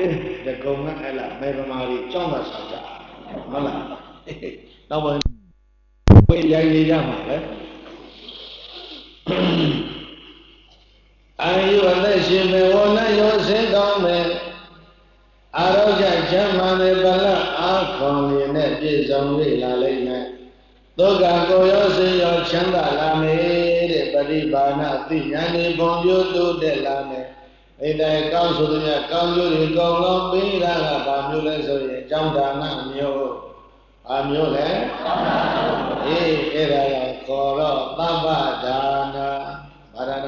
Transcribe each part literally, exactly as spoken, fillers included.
the government ella maybe mari chonga saja mala now when we yai jama ayu alle shime wona yo sin kaung me aroja jama me bala a khon le ne piet song le la lai me Doga ko yo sin yo chanda la me de paribana ti nyan ni bon pyo to de la me အဲ့ဒါကောင်းဆိုတဲ့ကောင်းကျိုးတွေကောင်းလုံးပေးတာကဘာမျိုးလဲဆိုရင်အကြောင်းဒါနမျိုးဘာမျိုးလဲအေးအဲ့ဒါကခေါ်တော့သဗ္ဗဒါနဘာဒါန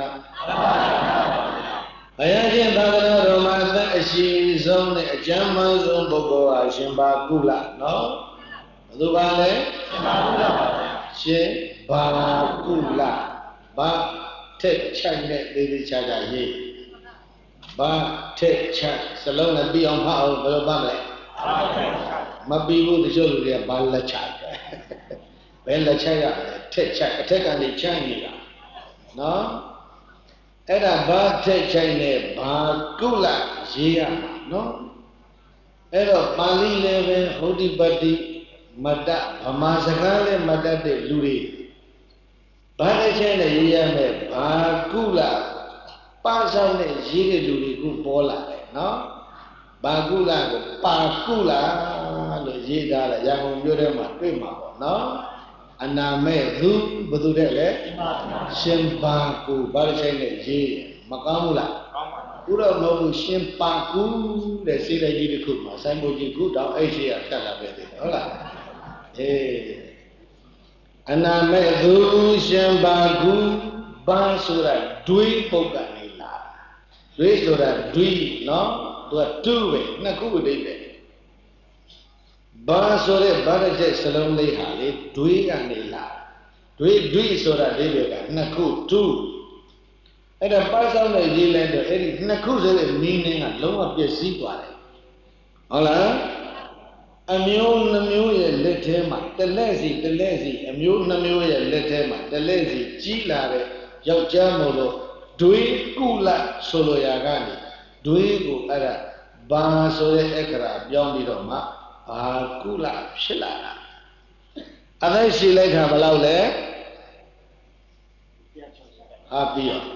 ဘုရားရှင်သာသနာတော်မှာအသက်အရှိဆုံးနဲ့အကျမ်းမှန်ဆုံးပုဂ္ဂိုလ်ဟာရှင်ဘာကုလနော်ဘယ်သူပါလဲရှင်ဘာကုလဘာထက်ချိုက်တဲ့သေးသေးချာချာရေး ba thệ chặt sờ lâu là bi ông phao bao ba mẹ mà bi vô thì cho người ba là chặt bên là chặt à thệ chặt thệ cái này chặt gì à nóအဲ့ဒါဘာထက်ချိုင်နဲ့ဘာကုလရေးရမှာနော်အဲ့တော့ပါဠိလည်းပဲဟောတိပတ္တိမတ္တဗမာစကားလည်းမတတ်တဲ့လူတွေဘာထက်ချိုင်နဲ့ရေးရမယ်ဘာကုလ ပါဆောင်နဲ့ရေးတဲ့လူတွေကပေါ်လာတယ်နော်ဘာကုလကိုပါကုလလို့ရေးထားတယ်ရန်ကုန်မြို့ထဲမှာတွေ့မှာပေါ့နော်အနာမဲ့သူဘယ်သူတဲ့လဲရှင်ဘာကုဘာဆိုင်နဲ့ရေးမကောင်းဘူးလားကောင်းပါဘူးဘုရားမဟုတ်ဘူးရှင်ပါကုတဲ့စေတကြီးတစ်ခုမှာဆိုင်မို့ကြီးခုတောင်အဲ့ရှိရဖြတ်လာပဲတယ်ဟုတ်လားအေးအနာမဲ့သူရှင်ဘာကုဘာဆိုတာဒွေးပုဂ္ဂိုလ် တွေးဆိုတာဒွိနော်သူကတူပဲနှစ်ခုအဓိပ္ပာယ်ဘာဆိုတဲ့ဘာတစ်ချက်စလုံးလေးဟာလေဒွိကနေလာဒွိဒွိဆိုတာအဓိပ္ပာယ်ကနှစ်ခုတူအဲ့ဒါပါဆောင်နဲ့ရေးလိုက်တော့အဲ့ဒီနှစ်ခုဆိုတဲ့ meaning ကလုံးဝပြည့်စည်သွားတယ်ဟုတ်လားအမျိုးနှမျိုးရဲ့လက်ထဲမှာတလက်စီတလက်စီအမျိုးနှမျိုးရဲ့လက်ထဲမှာတလက်စီကြီးလာတဲ့ယောက်ျားမို့လို့ ဒွေကုလဆိုလိုရာကနေဒွေကိုအဲ့ဒါဘာဆိုတဲ့အခရာပြောင်းပြီးတော့မှဘာကုလဖြစ်လာတာအသက်ရှိလိုက်တာဘယ်လောက်လဲဟာပြီးရော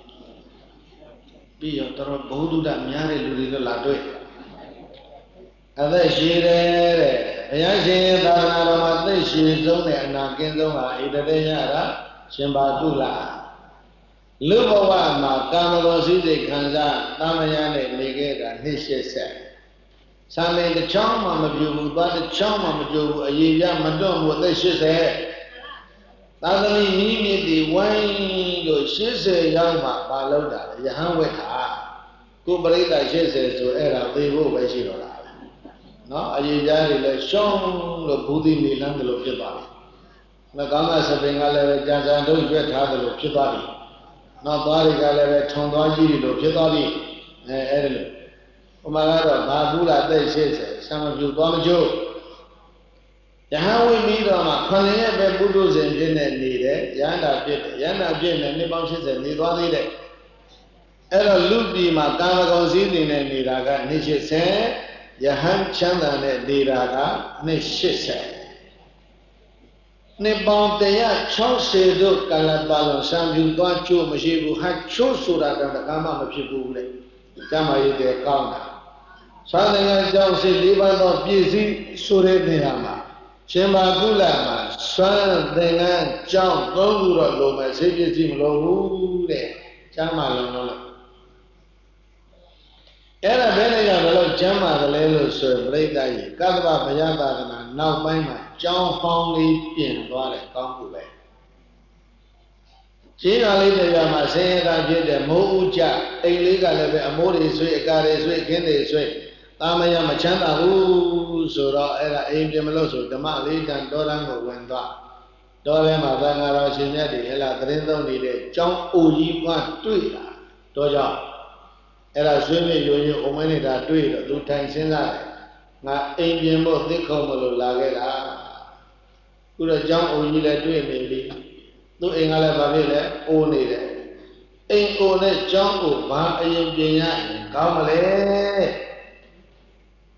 ပြီးရောတော်ဘုဒ္ဓတများတဲ့လူတွေတော့လာတွေ့အသက်ရှိတယ်တဲ့ဘုရားရှင်သာသနာတော်မှာအသက်ရှိဆုံးနဲ့အနာကင်းဆုံးဟာဣတရေရတာရှင်ဘာကုလ လူဘဝမှာကာမဂုဏ်စည်းစိမ်ခံစားတာမယာနဲ့နေခဲ့တာနှစ်ရှစ်ဆက်စာမေတစ်ချောင်းမှမပြူဘူးသွားတစ်ချောင်းမှမပြူဘူးအရေးပြမတွန့်ဘူးအသက်ရှစ်ဆယ်သာသမီမိမိဒီဝိုင်းလို့ရှစ်ဆယ်ရောက်မှမလုပ်တာလေယဟန်ဝက်တာကိုပရိသတ်ရှစ်ဆယ်ဆိုအဲ့ဒါသိဖို့ပဲရှိတော့တာနော်အရေးပြတွေလည်းရှုံးလို့ဘူးသီးနေလန်းတယ်လို့ဖြစ်သွားပြီငါကောင်းကစပင်ကလည်းကြာစံတို့ရွက်ထားတယ်လို့ဖြစ်သွားပြီ နောက်သွားတွေကလည်းပဲထုံသွားကြီးတွေလို့ဖြစ်သွားပြီအဲအဲ့ဒါလို့ဟိုမှာကတော့ဘာဘူးလားသိရှင်းစေဆံမပြူသွားမကျိုးယဟန်ဝိမိတော်မှာခဏရဲ့ပဲပုထုဇဉ်ဖြစ်နေနေတယ်ရဟန္တာဖြစ်တယ်ရဟန္တာဖြစ်နေနှစ်ပေါင်းရှစ်ဆယ်နေသွားသေးတယ်အဲ့တော့လူပြည်မှာကာမဂုဏ်စည်းစိမ်နဲ့နေတာကနှစ်ရှစ်ဆယ်ယဟန်ချမ်းသာနဲ့နေတာကနှစ်ရှစ်ဆယ် နှစ်ပေါင်းတစ်ရာခြောက်ဆယ်တို့ကာလပတ်လုံးစံပြူသွားချိုးမရှိဘူးဟာချိုးဆိုတာကတကားမှမဖြစ်ဘူးလေကျမ်းမာရေးတဲ့ကောင်းတာသာသနာ့ကြောင့်စိတ်လေးပါးသောပြည့်စည်ဆိုတဲ့နေရာမှာရှင်ဘာကုလမှာစွမ်းသင်္ကန်းကြောင့်သုံးခုတော့လိုမယ်စိတ်ပြည့်စည်မလို့ဘူးတဲ့ကျမ်းမာလုံးလုံးလို့အဲ့ဒါဘယ်နဲ့ကြောင့်လို့ကျမ်းမာတယ်လဲလို့ဆိုပြိဿကြီးကတ္တဗဘုရားသာသနာနောက်ပိုင်းမှာ ကျောင်းဟောင်းလေးပြင်သွားတယ်ကောင်းမှုပဲရှင်းတာလေးတရားမှာဆင်းရဲတာဖြစ်တဲ့မိုးဥကြအိမ်လေးကလည်းပဲအမိုးတွေဆွေးအကာတွေဆွေးခင်းတွေဆွေးတာမယမချမ်းသာဘူးဆိုတော့အဲ့ဒါအိမ်ပြင်မလို့ဆိုဓမ္မလေးတန်တော်တန်းကိုဝင်သွားတော်ထဲမှာသံဃာတော်ရှင်မြတ်တွေဟဲ့လားသတင်းသုံးနေတဲ့ကျောင်းအိုကြီးပွားတွေ့တာတော့ကြောင့်အဲ့ဒါဆွေးမြေယုံယုံအုံမင်းနေတာတွေ့တော့သူထိုင်စဉ်းစားတယ်ငါအိမ်ပြင်ဖို့သိခုံမလို့လာခဲ့တာ ခုတော့ကျောင်းအိုကြီးလည်းတွေ့နေပြီသူ့အိမ်ကလည်းဘာဖြစ်လဲအိုနေတယ်အိမ်အိုနဲ့ကျောင်းအိုဘာအရင်ပြင်ရရင်ကောင်းမလဲ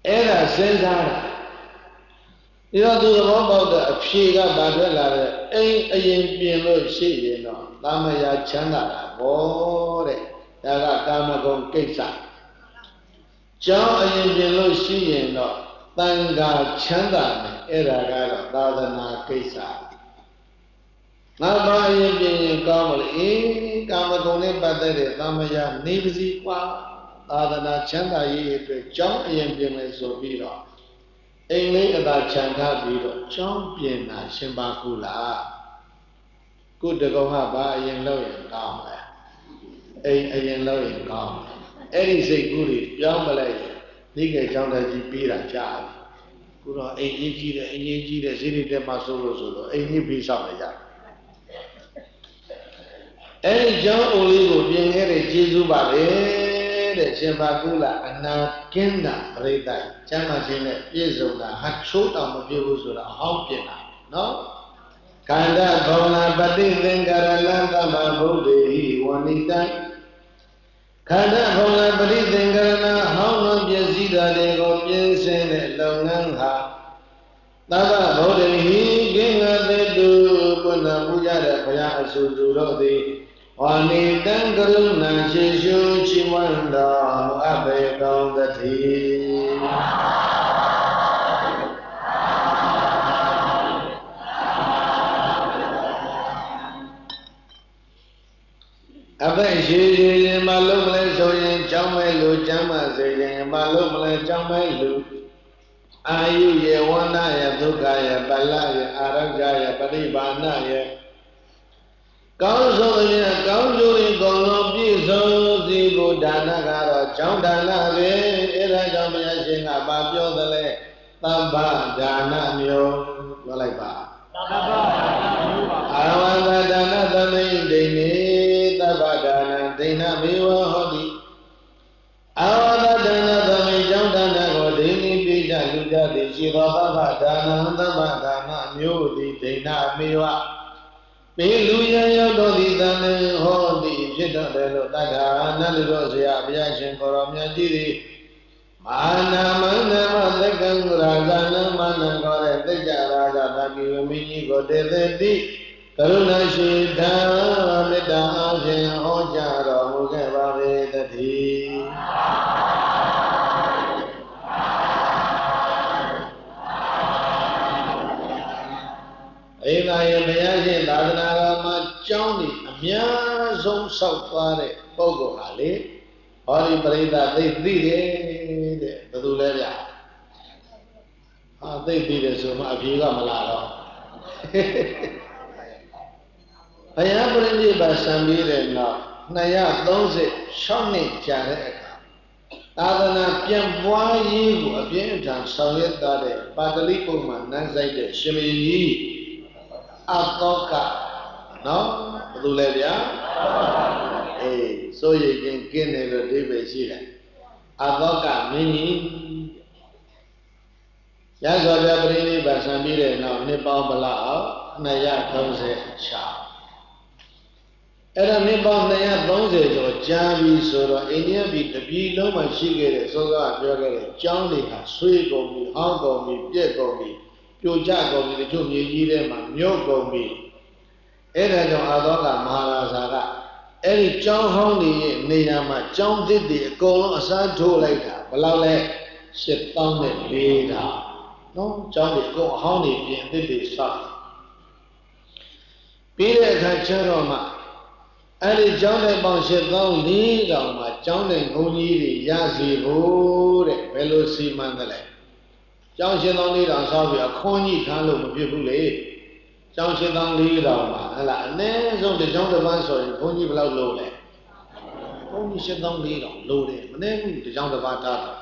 အဲ့ဒါစဉ်းစားတာဒီတော့သူသဘောပေါက်တဲ့အဖြေကဘာထွက်လာလဲအိမ်အရင်ပြင်လို့ရှိရင်တော့သာမယာချမ်းသာတာဘောတဲ့ဒါကကာမဂုဏ်ကိစ္စကျောင်းအရင်ပြင်လို့ရှိရင်တော့တန်ခါချမ်းသာတယ်အဲ့ဒါကတော့သာသနာကိစ္စငါဘာအရင်ပြင်ရင်ကောင်းမလဲအေးကာမဂုဏ်နဲ့ပတ်သက်တဲ့သာမယာနေပါစီကွာသာသနာချမ်းသာရေးအတွက်ကျောင်းအရင်ပြင်မယ်ဆိုပြီးတော့အိမ်လေးအသာခြံထားပြီးတော့ကျောင်းပြင်တာရှင်ပါကုလားကုတကောင်ကဘာအရင်လုပ်ရင်ကောင်းလဲအိမ်အရင်လုပ်ရင်ကောင်းအဲ့ဒီစိတ်ကူးတွေပြောင်းမလိုက်ရင်ဒီကကျောင်းသားကြီးပြီးတာကြားတယ်ခုတော့အိမ်ကြီးကြီးတယ်အိမ်ကြီးကြီးတယ်ဈေးတွေတက်မှဆိုလို့ဆိုတော့အိမ်ကြီးပြီးဆောင်လိုက်ကြအဲ့ဒီကျောင်းအိုလေးကိုပြင်ခဲ့တဲ့ကျေးဇူးပါပဲတဲ့ရှင်ပါကုလအနာကင်းတာပရိသတ်ကျမ်းမာခြင်းနဲ့ပြည့်စုံတာဟာချိုးတောင်မပြည့်ဘူးဆိုတာအဟောင်းပြင်တာနော်ခန္ဓာဘောနာပฏิသင်္ကာရလန္တမဘုဒ္ဓေဝဏိတံခန္ဓာဘောနာပฏิသင်္ကာရဏဟောင်းလုံးပြည့်စည်တာတွေကိုပြင်းစင်တဲ့လုပ်ငန်းဟာသဗ္ဗဗုဒ္ဓေဟိကင်္ဂတေတုပုဏ္ဏပူဇတဲ့ဘုရားအဆူသူတို့သည်ဝါနိတံကရုဏာရှိရှုချီးမွမ်းတော်အဘေကောင်းသတိအဘေရှိရင်မလုံးမလဲဆိုရင်ကြောင်းမဲ့လူကျမ်းမစေရင်မလုံးမလဲကြောင်းမဲ့လူအာယုယေဝန္နယဒုက္ခယပလယအာရဂယပရိပါဏယကောင်းဆုံးတဲ့ကောင်းကျိုးတွေကောင်းလုံးပြည့်စုံစီကိုဒါနကတော့ကျောင်းဒါနပဲအဲဒါကြောင့်ဘုရားရှင်ကဘာပြောသလဲသဗ္ဗဒါနမျိုးပြောလိုက်ပါသဗ္ဗဒါနမျိုးပါအာဝန္တဒါနသမိန်ဒိနေသဗ္ဗဒါနဒိဏမေဝဟောတိအာဝန္တဒါနသမိန်ကျောင်းဒါနကိုဒိနေပိဋကလူကြသည်ရှိသောသဗ္ဗဒါနသဗ္ဗဒါနမျိုးသည်ဒိဏမေဝပေလူရရောက်တော်သည်တန်လင်ဟောသည်ဖြစ်တော်တယ်လို့တက္ကရာနတ်လူတော်ဆရာဘုရားရှင်ကိုရောမြတ်ကြီးသည်မာနာမန္နမသက္ကံရာဇာနမန္နကောတဲ့သိကြရာဇာတကိဝမင်းကြီးကိုတေသတိကရုဏာရှိတာမေတ္တာအပြင်ဟောကြားတော်မူခဲ့ပါပေသတည်းဧကယဘုရားရှင်သာသနာတော်မှာကျောင်းကြီးအများဆုံးဆောက်သွားတဲ့ပုဂ္ဂိုလ်ဟာလေဟောဒီပရိသတ်သိသိတယ်တဲ့ဘယ်သူလဲဗျဟာသိသိတယ်ဆိုမှအပြေကမလာတော့ဘုရားပရိနိဗ္ဗာန်ဆံပြီးတဲ့နောက်နှစ်ရာသုံးဆယ်ခြောက်နှစ်ကြာတဲ့အခါသာသနာပြန်ပွားရေးကိုအပြင်းအထန်ဆောင်ရွက်သားတဲ့ပါဠိပုံမှာနန်းဆိုင်တဲ့ရှင်မင်းကြီးအသောကနော်ဘယ်သူလဲဗျာအေးစိုးရိမ်ခြင်းကင်းတယ်လို့အဓိပ္ပာယ်ရှိတယ်အသောကမင်းကြီးရသော်ပြပရိနိဗ္ဗာန်ဆံပြီးတဲ့နောက်နှစ်ပေါင်းဘလောက်နှစ်ရာသုံးဆယ်ခြောက်အဲ့ဒါနှစ်ပေါင်းနှစ်ရာသုံးဆယ်ကျော်ကြာပြီဆိုတော့အိန္ဒိယပြည်တပြည်လုံးမှာရှိခဲ့တဲ့စောစောကပြောခဲ့တဲ့ကျောင်းတွေကဆွေးကုန်ပြီဟောင်းကုန်ပြီပြက်ကုန်ပြီပြိုကျကုန်ပြီတချို့မြေကြီးထဲမှာမြုပ်ကုန်ပြီအဲ့ဒါကြောင့်အာသောကမဟာရာဇာကအဲ့ဒီကျောင်းဟောင်းတွေရဲ့နေရာမှာကျောင်းသစ်တွေအကုန်လုံးအစားထိုးလိုက်တာဘယ်လောက်လဲရှစ်သောင်းနဲ့လေးတာနော်ကျောင်းတွေအကုန်အဟောင်းတွေပြင်သစ်တွေဆောက်ပြီးတဲ့အခါကျတော့မှအဲ့ဒီကျောင်းတဲ့ပေါင်းရှစ်သောင်းလေးတောင်မှာကျောင်းတဲ့ဘုန်းကြီးတွေရစီဖို့တဲ့ဘယ်လိုစီမံတယ်လဲကျောင်းရှင်းသောင်းလေးတောင်ဆောက်ပြီးအခွန်ကြီးထားလို့မဖြစ်ဘူးလေကျောင်းရှင်းသောင်းလေးတောင်မှာဟဲ့လားအနည်းဆုံးတစ်ကျောင်းတစ်ပန်းဆိုရင်ဘုန်းကြီးဘယ်လောက်လို့လဲဘုန်းကြီးရှင်းသောင်းလေးတောင်လို့တယ်မနည်းဘူးတစ်ကျောင်းတစ်ပန်းထားတာ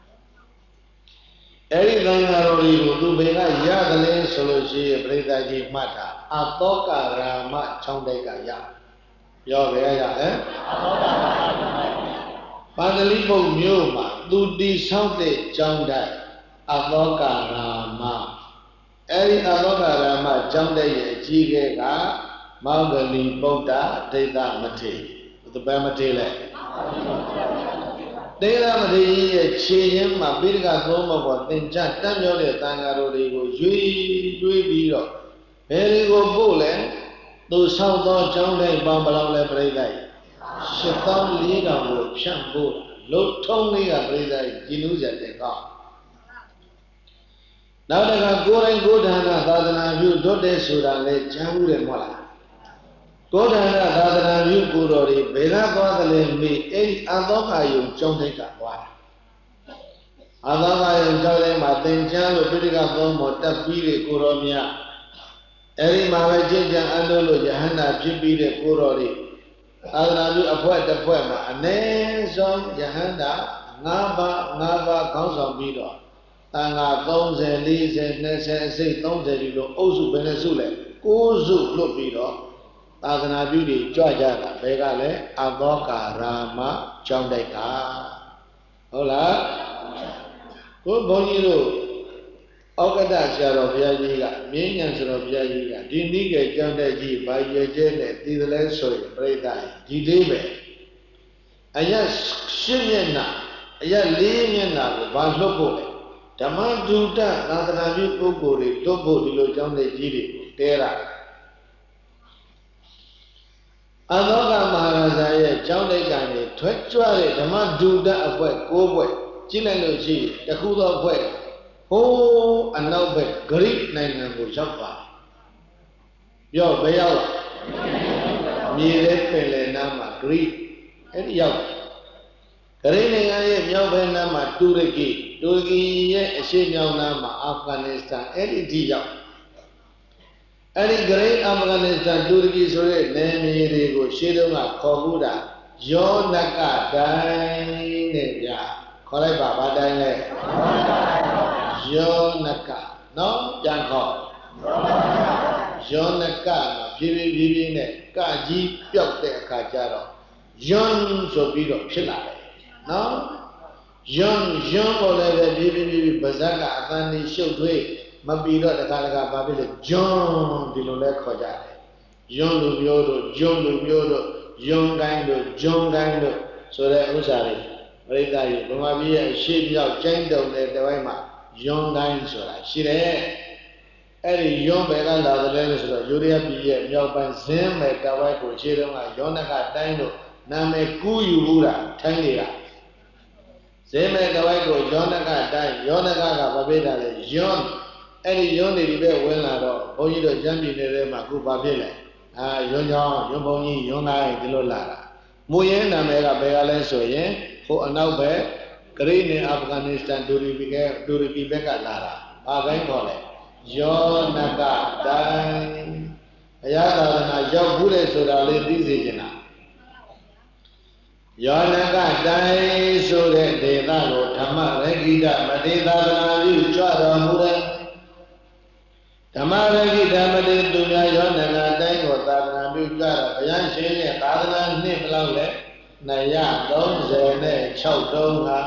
အဲ့ဒီသံဃာတော်တွေကိုသူဘယ်ကရတယ်လဲဆိုလို့ရှိရင်ပြိဿကြီးမှတ်တာအသောကရာမချောင်းတိုက်ကရပြောကြရဟဲ့အသောကရာမပါဠိပုတ်မျိုးမှာသူတိဆောက်တဲ့ကျောင်းတိုက်အသောကရာမအဲ့ဒီအသောကရာမကျောင်းတဲ့ရဲ့အကြီးကဲကမောဂလီဗုဒ္ဓဒိဋ္ဌမထေရဘယ်မထေရလဲတေရမတိရဲ့ခြေရင်းမှာပိဋကသုံးဘပေါ်သင်္ချတမ်းမြောက်တဲ့တန်ဃာတော်တွေကိုရွေးတွေးပြီးတော့ဘယ်တွေကိုပို့လဲသူဆောက်သောကျောင်းတိုင်းပေါင်းဘယ်လောက်လဲပြိဿကြီးရှစ်သောင်းလေးထောင်ကိုဖြန့်ဖို့လှထုံးလေးကပြိဿကြီးကြည်နူးကြတဲ့ကောက်နောက်တစ်ခါကိုယ်တိုင်ကိုယ်ဌာနသာသနာပြုတွတ်တဲ့ဆိုတာလဲကြားဘူးတယ်မဟုတ်လားကိုယ်ဌာနသာသနာပြုကိုတော်တွေဘယ်ကသွားသလဲမေးအဲ့ဒီအသောကယုံကျောင်းတိုင်းကသွားတာအသောကယုံကျောင်းတိုင်းမှာသင်ကြားလို့ပိဋကသုံးပေါ်တက်ပြီးတဲ့ကိုတော်များအဲ့ဒီမှာပဲကျင့်ကြံအလုပ်လို့ယဟန္တာဖြစ်ပြီးတဲ့ကိုတော်တွေသာသနာပြုအဖွဲ့တစ်ဖွဲ့မှာအ ਨੇ ဆုံးယဟန္တာ၅ပါး၅ပါးခေါင်းဆောင်ပြီးတော့တန်ခါသုံးဆယ် လေးဆယ် နှစ်ဆယ်အစိတ်သုံးဆယ်ဒီလိုအုပ်စုဘယ်နှစုလဲကိုးစုလွတ်ပြီးတော့သာသနာပြုတွေကြွကြတာဘယ်ကလဲအသောကာရာမကျောင်းတိုက်ကဟုတ်လားကိုဘုန်းကြီးတို့ဩကတဆရာတော်ဘုရားကြီးကမြင်းညံဆရာတော်ဘုရားကြီးကဒီနိကေကျောင်းတက်ကြီးဘာရွယ်ကျဲနဲ့တည်တယ်လဲဆိုရင်ပြိဿဒီလေးပဲအရက်ရှင်းမျက်နှာအရက်လေးမျက်နှာကိုဘာလွတ်ဖို့လဲဓမ္မဒုတသာသနာပြုပုဂ္ဂိုလ်တွေလွတ်ဖို့ဒီလိုကျောင်းတက်ကြီးတွေတဲတာအသောကမဟာရာဇာရဲ့ကျောင်းတိုက်ကနေထွက်ကြွတဲ့ဓမ္မဒုတအဖွဲ့၉ဖွဲ့ကြည့်လိုက်လို့ရှိရင်တခုသောအဖွဲ့ဟိုးအနောက်ဘက်ဂရိနိုင်ငံကိုရောက်သွားပြောဘယ်ရောက်မြေတဲ့ပင်လယ်နားမှာဂရိအဲ့ဒီရောက်ဂရိနိုင်ငံရဲ့မြောက်ဘက်နားမှာတူရကီတူရကီရဲ့အရှေ့မြောက်နားမှာအာဖဂန်နစ္စတန်အဲ့ဒီဒီရောက်အဲ့ဒီဂရိအာဖဂန်နစ္စတန်တူရကီဆိုတဲ့နယ်မြေတွေကိုရှေ့တုန်းကခေါ်ဘူးတာယောနကတိုင်းနဲ့ဗျာခေါ်လိုက်ပါဘာတိုင်းလဲယောနကနော်ပြန်ခေါ်ယောနကမှာဖြည်းဖြည်းဖြည်းဖြည်းနဲ့ကကြီးပြောက်တဲ့အခါကျတော့ယွန်းဆိုပြီးတော့ဖြစ်လာတယ်နော်ယွန်းယွန်းပေါ်လည်းပဲဖြည်းဖြည်းဖြည်းပါဇက်ကအသံနေရှုပ်ထွေးမပြီးတော့တခါတခါဘာဖြစ်လဲဂျွန်းဒီလိုလဲခေါ်ကြတယ်ယွန်းလူမျိုးတို့ဂျွန်းလူမျိုးတို့ယွန်းကိုင်းတို့ဂျွန်းကိုင်းတို့ဆိုတဲ့ဥစ္စာတွေပရိသတ်ကြီးဗမာပြည်ရဲ့အရှိမြောက်ကျိုင်းတုံတဲ့တဝိုင်းမှာယွန်းကိုင်းဆိုတာရှိတယ်အဲ့ဒီယွန်းဘယ်ကလာတယ်လဲဆိုတော့ယူရီးယားပြည်ရဲ့မြောက်ပိုင်းဇင်းမဲ့တဝိုင်းကိုခြေတုံးကယောနကတိုင်းတို့နာမည်ကူးယူဘူးတာထိုင်းတွေကဇင်းမဲ့တဝိုင်းကိုယောနကတိုင်းယောနကကဘာဖြစ်တာလဲယွန်းအဲ့ဒီယွန်းတွေဒီဘက်ဝင်လာတော့ဘုန်းကြီးတို့ကျမ်းပြည်နယ်ထဲမှာခုဘာဖြစ်လဲအာယွန်းချောင်းယွန်းဘုန်းကြီးယွန်းကိုင်းဒီလိုလာတာမူရင်းနာမည်ကဘယ်ကလဲဆိုရင်ဟိုအနောက်ဘက်ဂရိနဲ့အာဖဂန်နစ္စတန်တူရီကတူရီကဘက်ကလာတာဘာတိုင်းခေါ်လဲယောနကတိုင်းဘုရားသာသနာရောက်ဘူးလေဆိုတာလေးသိစေချင်တာယောနကတိုင်းဆိုတဲ့ဒေသကိုဓမ္မရဂိတမတေသာသနာပြုကြွတော်မူတဲ့ဓမ္မရဂိတမတေသူများယောနကတိုင်းကိုသာသနာပြုကြတော့ဘုရားရှင်ရဲ့သာသနာနှစ်ဘယ်လောက်လဲနှစ်ရာသုံးဆယ်နဲ့ခြောက်တုံးဟာ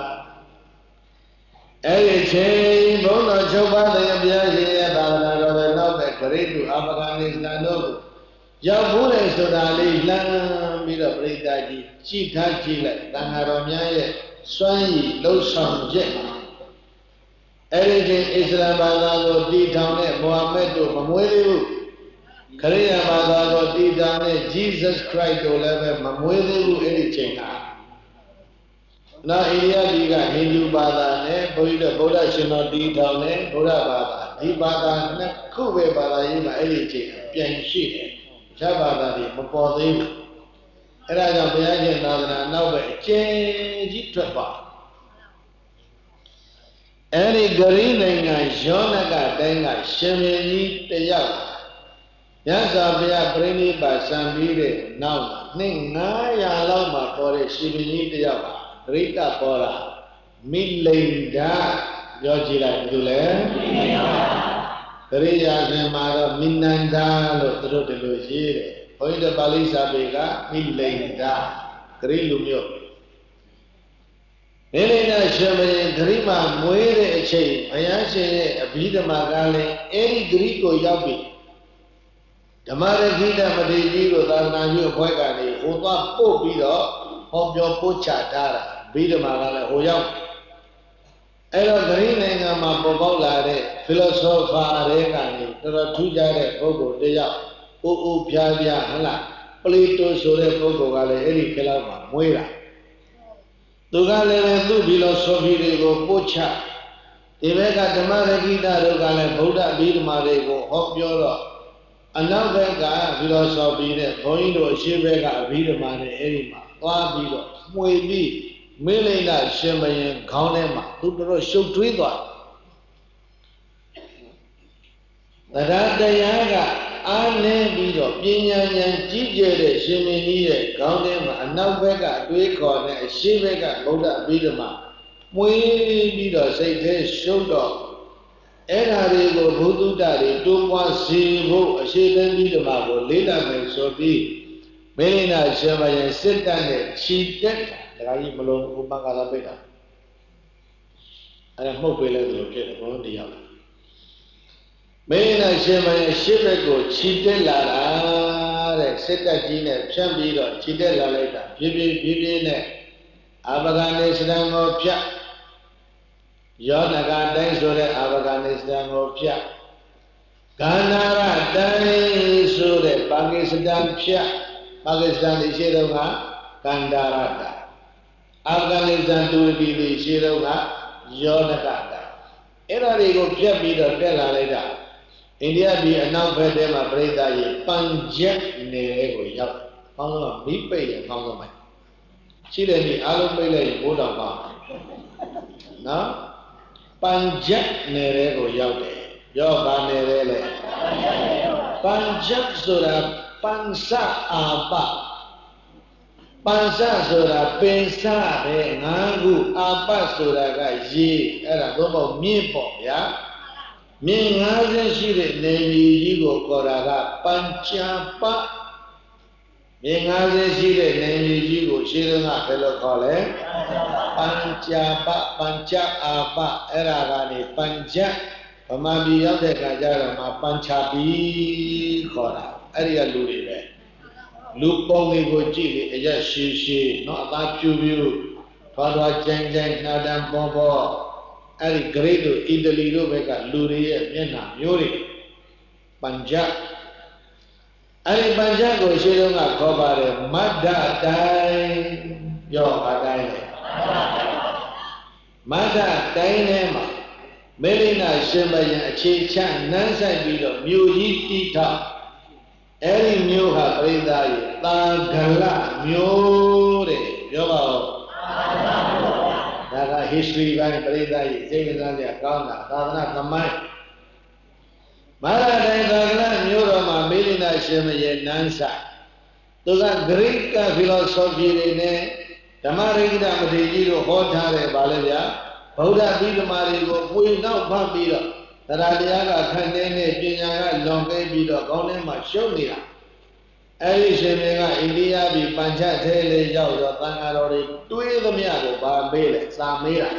အဲ့ဒီချိန်ဘုန်းတော်ချုပ်ပါတဲ့ဘုရားရှင်ရဲ့သာသနာတော်ရဲ့နောက်ဘက်ဂရိတုအာဖဂန်နစ္စတန်တို့ကိုရောက်ဘူးလေဆိုတာလေးလမ်းပြီးတော့ပြိဿကြီးကြည်ထားကြည့်လိုက်တန်ဃာတော်များရဲ့စွမ်းရည်လှုပ်ဆောင်ချက်အဲ့ဒီချိန်အစ္စလာမ်ဘာသာကိုတည်ထောင်တဲ့မိုဟာမက်တို့မမွေးသေးဘူးခရစ်ယာန်ဘာသာကိုတည်ထောင်တဲ့ Jesus Christ တို့လည်းပဲမမွေးသေးဘူးအဲ့ဒီချိန်ကနောက်အိန္ဒိယပြည်ကဟိန္ဒူဘာသာနဲ့ဘုရားတို့ဗုဒ္ဓရှင်တော်တည်ထောင်တဲ့ဗုဒ္ဓဘာသာဒီဘာသာနှစ်ခုပဲဘာသာရေးမှာအဲ့ဒီချိန်ပြန်ရှိတယ်တခြားဘာသာတွေမပေါ်သေးဘူးအဲ့ဒါကြောင့်ဘုရားရှင်သာသနာနောက်ပဲအကျဉ်းကြီးထွက်ပါအဲ့ဒီဂရိနိုင်ငံယောနကတိုင်းကရှင်မင်းကြီးတယောက်မြတ်စွာဘုရားပြိဋိဘာစံပြီးတဲ့နောက်နှစ်ငါးရာလောက်မှာပေါ်တဲ့ရှင်မင်းကြီးတယောက်ဂရိကပေါ်လာမိလိန်ဒာပြောကြည့်လိုက်ဘယ်လိုလဲဂရိယာရှင်မှာတော့မိနန္ဒာလို့သူတို့ဒီလိုရေးတယ်ဘုန်းကြီးတို့ပါဠိစာပေကမိလိန်ဒာဂရိလူမျိုးမိလိန်ဒာရှင်မင်းဂရိမှာမွေးတဲ့အချိန်ဘုရားရှင်ရဲ့အဘိဓမ္မာကလည်းအဲဒီဂရိကိုရောက်ပြီဓမ္မရခိတမတေကြီးကိုသာသနာ့ပြုအဖွဲ့ကနေဟိုသွားပို့ပြီးတော့ဟောပြောပို့ချထားတာဘိဓမာကလည်းဟိုရောက်အဲ့တော့ဂရိနိုင်ငံမှာပေါ်ပေါက်လာတဲ့ philosopher တွေကနေတော်တော်ထူးခြားတဲ့ပုဂ္ဂိုလ်တစ်ယောက်အိုးအိုးဖြားဖြားဟလားပလီတိုဆိုတဲ့ပုဂ္ဂိုလ်ကလည်းအဲ့ဒီခေတ်လောက်မှာမွေးတာသူကလည်းသူ့ philosophy တွေကိုပို့ချဒီဘက်ကဓမ္မရဂိတတို့ကလည်းဗုဒ္ဓဘိဓမာတွေကိုဟောပြောတော့အနောက်ဘက်က philosophy နဲ့ဘုန်းကြီးတို့အရှေ့ဘက်ကအဘိဓမာနဲ့အဲ့ဒီမှာသွားပြီးတော့မှွေပြီးမေလိန္ဒရှင်ဘရင်ခေါင်းထဲမှာသူတို့တော့ရှုပ်ထွေးသွားတရားတရားကအားနည်းပြီးတော့ပညာဉာဏ်ကြီးကျယ်တဲ့ရှင်မင်းကြီးရဲ့ခေါင်းထဲမှာအနောက်ဘက်ကအတွေးခေါ်နဲ့အရှေ့ဘက်ကဗုဒ္ဓအဘိဓမ္မာမှွေးပြီးတော့စိတ်ထဲရှုပ်တော့အဲ့ဓာတွေကိုဘုဒ္ဓတွေတိုးပွားစေဖို့အရှေ့ဘက်အဘိဓမ္မာကိုလေးလာမယ်ဆိုပြီးမေလိန္ဒရှင်ဘရင်စစ်တပ်နဲ့ခြိတက်တာဒါကြီးမလုံးဥပက္ခလာပိတ်တာအဲ့ဒါမှုတ်ပေးလိုက်လို့ဖြစ်တယ်ဘုန်းကြီးတရားမင်းနဲ့ရှင်မင်းရှစ်ဘက်ကိုခြိတက်လာတာတဲ့စစ်တပ်ကြီးနဲ့ဖြန့်ပြီးတော့ခြိတက်လာလိုက်တာဖြည်းဖြည်းဖြည်းဖြည်းနဲ့အာဖဂန်နစ္စတန်ကိုဖြတ်ယောနဂတိုင်းဆိုတဲ့အာဖဂန်နစ္စတန်ကိုဖြတ်ဂန္ဓာရတိုင်းဆိုတဲ့ပါကစ္စတန်ဖြတ်ပါကစ္စတန်ဒီရှိတော့ကဂန္ဓာရတိုင်းအာဖဂန်နစ္စတန်တူရကီဒီရှိတော့ကယောနဂတိုင်းအဲ့ဒါတွေကိုဖြတ်ပြီးတော့တက်လာလိုက်တာအိန္ဒိယပြည်အနောက်ဘက်ထဲမှာပြိဿရေပန်ဂျက်နယ်ကိုရောက်။ကောင်းဆုံးကမိပိတ်ရင်ကောင်းဆုံးပဲ။ရှိတယ်ဒီအားလုံးပိတ်လိုက်ရင်ဘိုးတော်ပါ။နော်ပန်ဂျက်နယ်ကိုရောက်တယ်။ရောက်ပါနယ်လေလေ။ပန်ဂျက်ဆိုတာပန်ဆာအာပပန်ဆာဆိုတာပင်စတဲ့ငါးခုအာပဆိုတာကရေအဲ့ဒါတော့ပေါ့မြင့်ပေါ့ဗျာ။မြင်ငါးဆယ်ရှိတဲ့နေပြည်ကြီးကိုခေါ်တာကပัญจပမြင်ငါးဆယ်ရှိတဲ့နေပြည်ကြီးကိုရှင်းလုံးကဘယ်လိုခေါ်လဲပัญจပပัญจအာပအဲ့ဒါကနေပัญจဗမာပြည်ရောက်တဲ့အခါကျတော့မှပัญချပီခေါ်တာအဲ့ဒီကလူတွေပဲလူပုံတွေကိုကြည့်လေအရက်ရှည်ရှည်เนาะအသားပြူပြူထွားထွားကြိုင်ကြိုင်နှာတန်ပေါ်ပေါ်အဲ့ဒီဂရိတ်တို့အီတလီတို့ဘက်ကလူတွေရဲ့မျက်နှာမျိုးတွေပัญจအဲ့ဒီပัญจကိုရှင်းလုံးကခေါ်ပါတယ်မဒ္ဒတိုင်းရောအတိုင်းလေမဒ္ဒတိုင်းထဲမှာမေလိန္ဒရှင်ဘရင်အခြေချနန်းဆိုင်ပြီးတော့မြို့ကြီးတိထအဲ့ဒီမြို့ဟာပြိဿရေသာဂလမြို့တဲ့ပြောပါဦးဒါက history ပိုင်းပြိဿရေစိတ်ဝင်စားစရာကောင်းတာသာသနာသမိုင်းမဟာတိုင်းသာဂလမြို့တော်မှာမေလိန္ဒရှင်ဘရင်နန်းဆိုင်သူကဂရိက philosophy တွေနဲ့ဓမ္မရိကမထေရကြီးတို့ဟောထားတယ်ဗာလေဗျာဗုဒ္ဓဘိဓမာတွေကိုပွေနောက်ဖတ်ပြီးတော့တရားတရားကခန့်တဲ့နဲ့ပညာကလွန်ကဲပြီးတော့ခေါင်းထဲမှာရှုပ်နေတာအဲ့ဒီရှင်မင်းကအိန္ဒိယပြည်ပัญချသေးလေးရောက်တော့သံဃာတော်တွေတွေးသမျှကိုဗာမေးလဲစာမေးတာ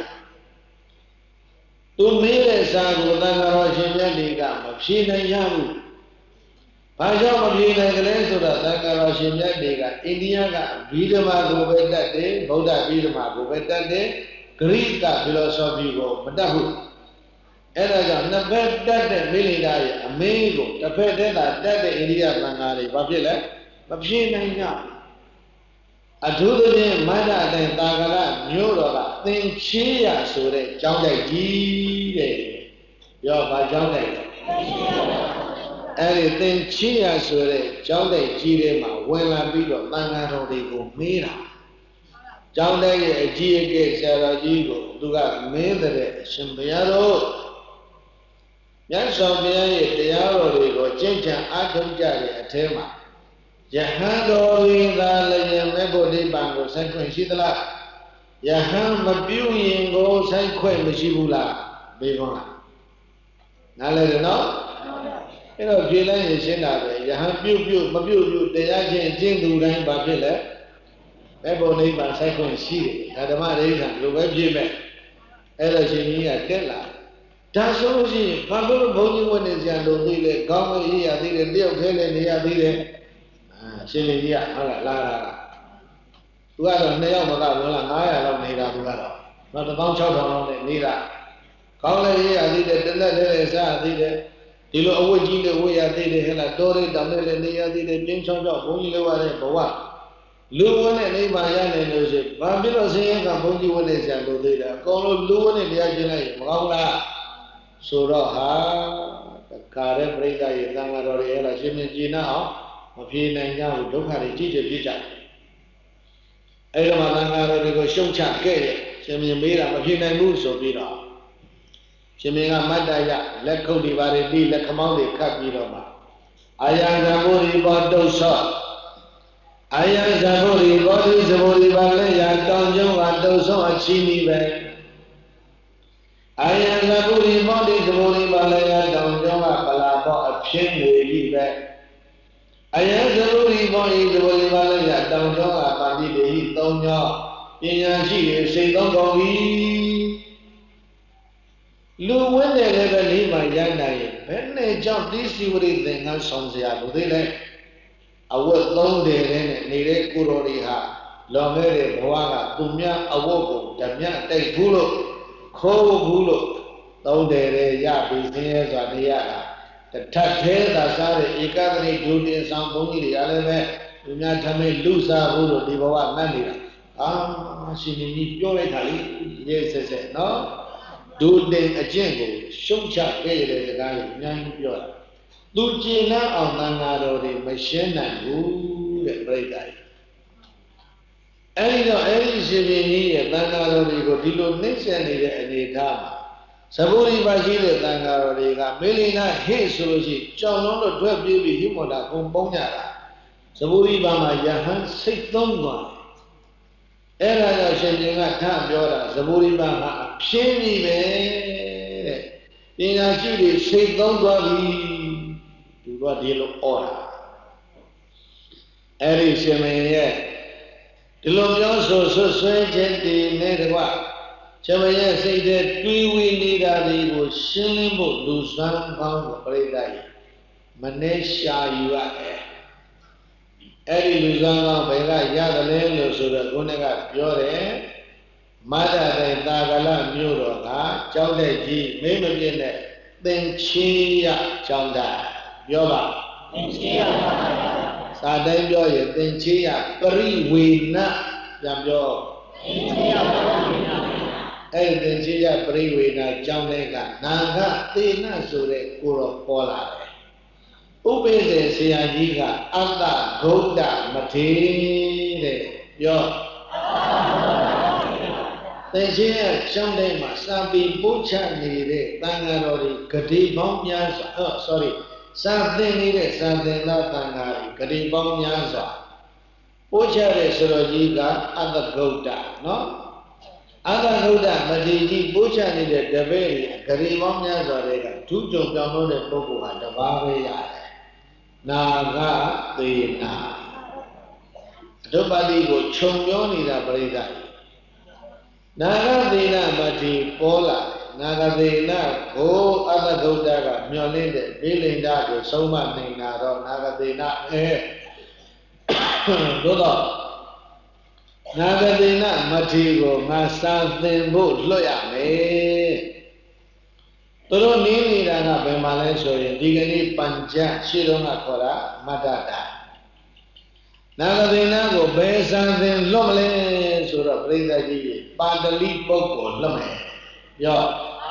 သူမေးတဲ့စာကိုသံဃာတော်ရှင်မြတ်တွေကမဖြေနိုင်ရဘူးဘာကြောင့်မဖြေနိုင်ကြလဲဆိုတော့သံဃာတော်ရှင်မြတ်တွေကအိန္ဒိယကဘိဓမာကိုပဲတတ်တယ်ဗုဒ္ဓဘိဓမာကိုပဲတတ်တယ်ဂရိက philosophy ကိုမတတ်ဘူးအဲ့ဒါကြောင့်နှစ်ဖက်တတ်တဲ့မေလိန္ဒရဲ့အမေးကိုတစ်ဖက်တည်းသာတတ်တဲ့အိန္ဒိယသံဃာတွေဘာဖြစ်လဲမဖြေနိုင်ကြအထူးသဖြင့်မဒ္ဒအတိုင်းသာဂလမြို့တော်ကသင်္ချေရဆိုတဲ့ကျောင်းတိုက်ကြီးတဲ့ရောဘာကျောင်းတိုက်လဲအဲ့ဒီသင်္ချေရဆိုတဲ့ကျောင်းတိုက်ကြီးထဲမှာဝင်လာပြီးတော့သံဃာတော်တွေကိုမေးတာကျောင်းတိုက်ရဲ့အကြီးအကဲဆရာတော်ကြီးကိုသူကမင်းတဲ့အရှင်ဘုရားတို့မြတ်စွာဘုရားရဲ့တရားတော်တွေကိုကျင့်ကြံအားထုတ်ကြတဲ့အထဲမှာယဟန်တော်တွေသာလည်းမဲ့ဖို့နိဗ္ဗာန်ကိုဆိုင်ခွင့်ရှိသလားယဟန်မပြုရင်ကိုဆိုင်ခွင့်မရှိဘူးလားမေးခွန်းလားနားလည်တယ်နော်အဲ့တော့ဖြေလိုက်ရင်ရှင်းတာပဲယဟန်ပြုပြုမပြုပြုတရားချင်းကျင့်သူတိုင်းဘာဖြစ်လဲမဲ့ဖို့နိဗ္ဗာန်ဆိုင်ခွင့်ရှိတယ်ဒါဓမ္မဒိဋ္ဌံလိုပဲဖြစ်မဲ့အဲ့တော့ရှင်ကြီးကတက်လာဒါဆိုလို့ရှိရင်ဘာလို့ဘုန်းကြီးဝတ်နေကြလို့သိလဲခေါင်းမအေးရသေးတယ်တယောက်ထဲလည်းနေရသေးတယ်အာရှင်ကြီးကဟုတ်လားလာလာသူကတော့နှစ်ယောက်မကဘူးလားnine hundredလောက်နေတာသူကတော့နော်one thousand six hundredလောက်နဲ့နေတာကောင်းလည်းရရသေးတယ်တလက်လည်းလည်းစားသေးတယ်ဒီလိုအဝတ်ကြီးနဲ့ဝတ်ရသေးတယ်ဟဲ့လားတော်ရတောင်နဲ့လည်းနေရသေးတယ်ပြင်းချောင်းချောင်းဘုန်းကြီးလောက်ရတဲ့ဘဝလူဝန်းနဲ့နိဗ္ဗာန်ရနိုင်လို့ရှိဘာဖြစ်လို့ဆင်းရဲကဘုန်းကြီးဝန်းနဲ့ဆံလို့သေးတယ်အကုန်လုံးလူဝန်းနဲ့တရားကျင့်လိုက်ရင်မကောင်းလားဆိုတော့ဟာခါတဲ့ပြိဿရဲ့သံဃာတော်တွေဟဲ့လားရှင်မြင်ကြည်နာအောင်မပြေနိုင်ကြဘူးဒုက္ခတွေကြီးကြီးဖြစ်ကြတယ်အဲ့တော့မှသံဃာတော်တွေကိုရှုံချခဲ့တယ်ရှင်မြင်မေးတာမပြေနိုင်ဘူးဆိုပြီးတော့ရှင်မင်းကမတ္တရလက်ခုပ်တွေပါတွေပြီးလက်ခမောင်းတွေခတ်ပြီးတော့မှအာယံဇံဘုရိဘောတုဆောအာယံဇံဘုရိဘောတိဇဘုရိပါလည်းရာတောင်ကျုံးကတုဆောအချီးနီးပဲအာယံဇံဘုရိဘောတိဇဘုရိပါလည်းရာတောင်ကျုံးကပလာဘောအဖြင်းတွေကြီးပဲအာယံဇံဘုရိဘောတိဇဘုရိပါလည်းရာတောင်ကျုံးကပါဠိတွေသုံးညောပညာရှိတွေစိတ်သုံးကုန်ပြီလူဝင်းတယ်လည်းပဲနေမှရနိုင်ရင်ဘယ်နဲ့ကြောင့်တိစီဝရိသင်္ကန်းဆောင်စရာလို့သေးလဲအဝတ်သုံးတယ်နဲ့နေတဲ့ကိုတော်တွေဟာလွန်ခဲ့တဲ့ဘဝကသူများအဝတ်ကိုဓမြတိုက်ဘူးလို့ခိုးဘူးလို့သုံးတယ်လေရပြီးဆင်းရဲစွာနေရတာတထက်သေးသာစားတဲ့ဧကဂရိဒုတိယဆောင်ဘုန်းကြီးတွေကလည်းပဲသူများထမင်းလူစားဘူးလို့ဒီဘဝမှတ်နေတာအာရှင်ကြီးပြောလိုက်တာလေရေးဆက်ဆက်နော်ဒုတင်အကျင့်ကိုရှုံချခဲ့ရတဲ့စကားကိုအများကြီးပြောတာသူကျင်နှံ့အောင်သံဃာတော်တွေမရှင်းနိုင်ဘူးတဲ့ပြိဿကြီးအဲဒီတော့အဲဒီရှင်ရှင်ကြီးရဲ့သံဃာတော်တွေကိုဒီလိုနှိမ့်ဆက်နေတဲ့အနေအထားမှာသဗ္ဗုရိပါရှိတဲ့သံဃာတော်တွေကမေလိနာဟိဆိုလို့ရှိကြောင်လုံးတို့တွဲပြေးပြီးဟိမွန်တာကုန်ပုံးကြတာသဗ္ဗုရိပါမှာယဟန်စိတ်သုံးသွားအဲ့ဒါကြောင့်ရှင်ရှင်ကထပြောတာသဗ္ဗုရိပါဟာအပြင်းကြီးပဲတဲ့ပညာရှိတွေစိတ်သုံးသွားပြီသူကဒီလိုဩတာအဲ့ဒီရှင်မင်းရဲ့ဒီလိုပြောဆိုဆွဆွဲခြင်းတည်နေတကွရှင်မင်းရဲ့စိတ်ထဲတွေးဝေနေတာတွေကိုရှင်းလင်းဖို့လူစမ်းကောင်းကိုပြိဿကြီးမနေရှာယူရတယ်အဲ့ဒီလူစမ်းကောင်းဘယ်ကရတယ်လဲလို့ဆိုတော့ခုနကပြောတယ်မတ္တတိုင်တာကလမြို့တော်ကကြောက်တဲ့ကြီးမင်းမပြည့်တဲ့သင်္ချေရကြောင်းတာပြောပါသင်္ချေရပါစာတိုင်းပြောရင်သင်္ချေရပရိဝေနပြန်ပြောသင်္ချေရပရိဝေနအဲ့ဒီသင်္ချေရပရိဝေနကြောင်းတဲ့ကနာဂသေနဆိုတဲ့ကိုတော်ပေါ်လာတယ်ဥပိ္ပေဆရာကြီးကအတ္တဂௌတမထေတဲ့ပြောသင်္ချေရကျောင်းတိုင်းမှာစာပေပို့ချနေတဲ့တန်ဃာတော်တွေဂတိပေါင်းများစွာဟော sorry စာသင်နေတဲ့စာသင်သားတန်ဃာတွေဂတိပေါင်းများစွာပို့ချတဲ့ဆရာကြီးကအတ္တဂௌတနော်အတ္တဂௌတမထေကြီးပို့ချနေတဲ့တပည့်တွေဂတိပေါင်းများစွာတွေကဒုကြုံပြောင်းလို့တဲ့ပုဂ္ဂိုလ်ဟာတပါးပဲရတယ်နာဂသေနာအတုပ္ပတိကိုခြုံပြောနေတာပြိဿနာဂသေနမထေပေါ်လာနာဂသေနကိုအတ္တဂௌတကမျောလင်းတဲ့ဘေးလိန်ဓာတ်ကိုဆုံးမနိုင်တာတော့နာဂသေနအဲသို့တော့နာဂသေနမထေကိုငါစာသင်ဖို့လွတ်ရမယ်သူတို့နင်းနေတာကဘယ်မှာလဲဆိုရင်ဒီကနေ့ပัญจရှေ့တုန်းကခေါ်တာမတ္တတာနာဂသေနကိုဘယ်စာသင်လွတ်မလဲဆိုတော့ပြိဿကြီးပါဠိပုဂ္ဂိုလ်လွတ်မယ်ပြော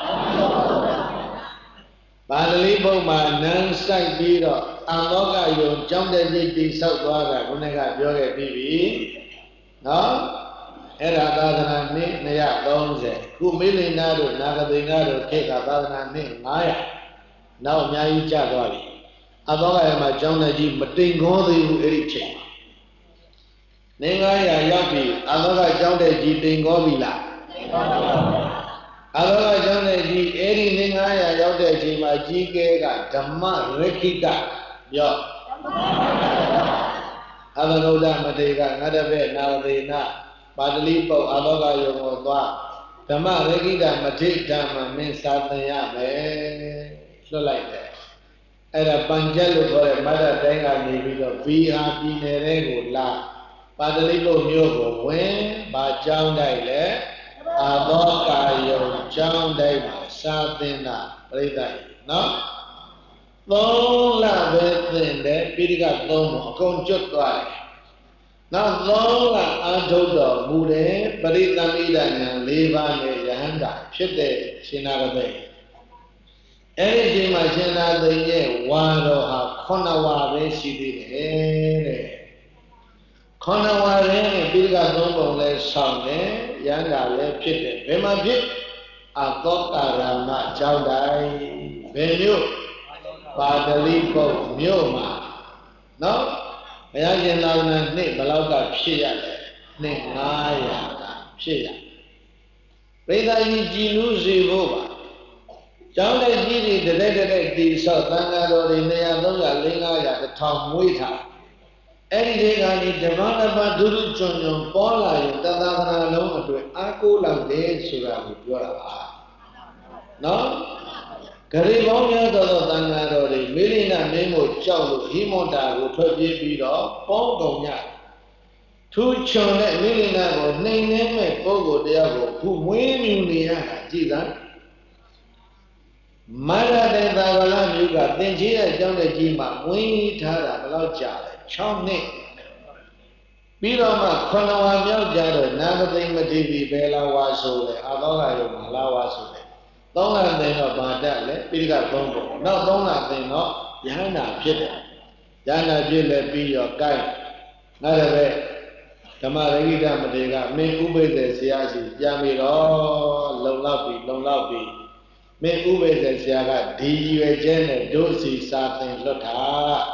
ပါဠိပုဂ္ဂိုလ်မှာနန်းဆိုင်ပြီးတော့အလောကယုံကြောင်းတဲ့ပြည့်တိဆောက်သွားတာခုနကပြောခဲ့ပြီးပြီနော်အဲ့ဒါသာသနာနှစ်two thirtyခုမေလိနာတို့နာဂသေနတို့ခေတ်ကသာသနာနှစ်five hundredနောက်အများကြီးကျသွားပြီအလောကယုံမှာကြောင်းတဲ့ကြီးမတိမ်ခေါ်သေးဘူးအဲ့ဒီချိန်နေfive hundredရောက်ပြီအလောကကြောင်းတဲ့ကြီးတိမ်ခေါ်ပြီလားတိမ်ခေါ်ပါဘူးအလောကကြောင့်လည်းဒီအဲ့ဒီနေfive hundredရောက်တဲ့အချိန်မှာကြီးကဲကဓမ္မရခိတပြောအဘဂௌတမထေကငါတပည့်နာဝသေနပါဠိပုတ်အလောကယုံကိုသွားဓမ္မရခိတမထေဓမ္မမင်းစာသင်ရမယ်လွတ်လိုက်တယ်အဲ့ဒါပัญจလို့ခေါ်တဲ့မတ္တတိုင်းကနေပြီးတော့ဘီဟာပြည်နယ်တွေကိုလာပါတလိပုတ်မြို့ကိုဝင်ဘာကျောင်းတိုက်လဲအာသောကာယုံကျောင်းတိုက်မှာစာသင်တာပြိဿနော်သုံးလပဲသင်တယ်ပိဋကသုံးပုံအကုန်ကျွတ်သွားတယ်နောက်သုံးလအာထုတ်တော်မူတယ်ပရိသမိဒဉာဏ်၄ပါးနဲ့ယဟန္တာဖြစ်တဲ့ရှင်နာရသိအဲ့ဒီချိန်မှာရှင်နာသိရဲ့ဝါတော်ဟာခုနဝါပဲရှိသေးတယ်တဲ့ခုနဝါရဲ့ပိဋကသုံးပုံလဲဆောင်တယ်ယဟန္တာလည်းဖြစ်တယ်ဘယ်မှာဖြစ်အသောကာရမကျောင်းတိုင်းဘယ်မြို့ပါတလိပုတ်မြို့မှာနော်ဘုရားရှင်သာသနာနှစ်ဘယ်လောက်ကဖြစ်ရလဲနှစ်ငါးရာကဖြစ်ရပိဋကကြီးကြည်နူးစေဖို့ပါကျောင်းတိုက်ကြီးတွေတရက်တရက်တီဆောက်သံဃာတော်တွေနေရာသုံးရာလေးငါးရာတစ်ထောင်မွေးထားအဲ့ဒီတွေကနေဓမ္မတစ်ပါးဒုရုကျွံကျွံပေါ်လာရင်တသာသနာလုံးအတွက်အားကိုးလောက်တယ်ဆိုတာကိုပြောတာပါနော်ဂရိပေါင်းများသောသံဃာတော်တွေမေလိနမင်းကိုကြောက်လို့ဟိမွန်တာကိုထွက်ပြေးပြီးတော့ပေါင်းကုန်ကြထူးချွန်တဲ့မေလိနကိုနှိမ်နှင်းမဲ့ပုဂ္ဂိုလ်တရားကိုခုမွေးမြူနေရတာကြည်သာမရတဲ့သာဝလမျိုးကသင်ကြီးရဲ့ကျောင်းတဲ့ကြီးမှာမွေးထားတာဘယ်လောက်ကြာလဲ၆နှစ်ပြီးတော့မှခုနဝါမြောက်ကြတော့နာဂသိမတိပြီဘယ်လာဝါဆိုလဲအာသောကရုံမှာလာဝါဆိုလဲသုံးလသင်တော့ဗာတတ်လဲပိဋကသုံးပုံနောက်သုံးလသင်တော့ယဟန္တာဖြစ်တယ်ယဟန္တာဖြစ်လဲပြီးတော့ကိုင်းငါလည်းပဲဓမ္မရဂိတမတေကမင်းဥပိ္ပေဆရာရှိပြန်ပြီးတော့လုံလောက်ပြီလုံလောက်ပြီမင်းဥပိ္ပေဆရာကဒီရွယ်ကျဲနဲ့ဒုစီစာသင်လွတ်တာ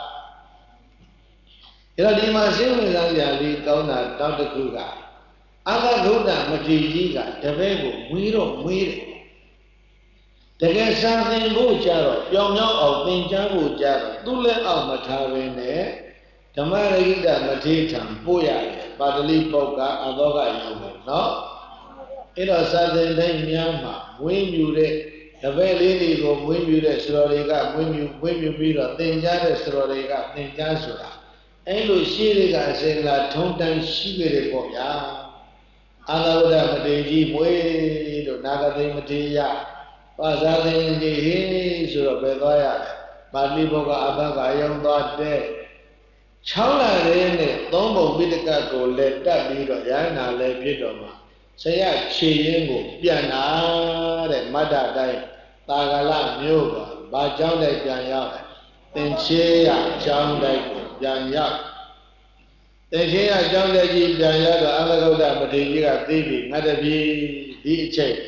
အဲ့တော့ဒီမှာရှင်းဝင်စားကြလေးကောင်းတာတောက်တစ်ခုကအဂဂုတ္တမထေရကြီးကတပည့်ကိုမွေးတော့မွေးတယ်တကယ်စာသင်ဖို့ကြတော့ပြောင်ပြောင်အောင်သင်ကြားဖို့ကြတော့သူ့လက်အောက်မထားဘဲနဲ့ဓမ္မရဂိတမထေရထံပို့ရတယ်ပါတလိပုတ်ကအသောကယုံတယ်နော်အဲ့တော့စာသင်တိုင်းများမှာမွေးမြူတဲ့တပည့်လေးတွေကိုမွေးမြူတဲ့ဆရာတွေကမွေးမြူမွေးမြူပြီးတော့သင်ကြားတဲ့ဆရာတွေကသင်ကြားဆိုတာအဲ့လိုရှိတွေကအစဉ်လာထုံတန်းရှိကြတယ်ပေါ့ဗျာအာဂဝဒမထေရကြီးမွေးလို့နာဂသိမထေရပါဇာသင်ကြီးဟင်းဆိုတော့ဘယ်သွားရလဲပါဠိဘုတ်ကအဘကယုံသွားတဲ့၆လလေးနဲ့သုံးပုံပိဋကကိုလည်းတတ်ပြီးတော့ရဟန္တာလည်းဖြစ်တော့မှာဆရာခြေရင်းကိုပြန်လာတဲ့မတ္တတိုင်းတာဂလမြို့ကဘာကျောင်းတိုက်ပြန်ရောက်တယ်သင်္ချေရကျောင်းတိုက်ကိုပြန်ရောက်သင်္ချေရကျောင်းတိုက်ကြီးပြန်ရောက်တော့အလဂုတ္တမထေရကြီးကသိပြီငါတပည့်ဒီအချိန်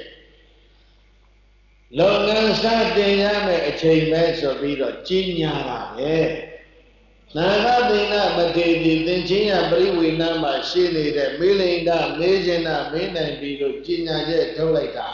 လုပ်ငန်းစတင်ရမယ်အချိန်ပဲဆိုပြီးတော့ကြီးညာတာပဲနာဂသိဏမထေရကြီးသင်္ချေရပရိဝေဏမှာရှိနေတဲ့မေလိန္ဒမေဇင်နာမင်းနိုင်ပြီလို့ကြီးညာချက်ထုတ်လိုက်တာ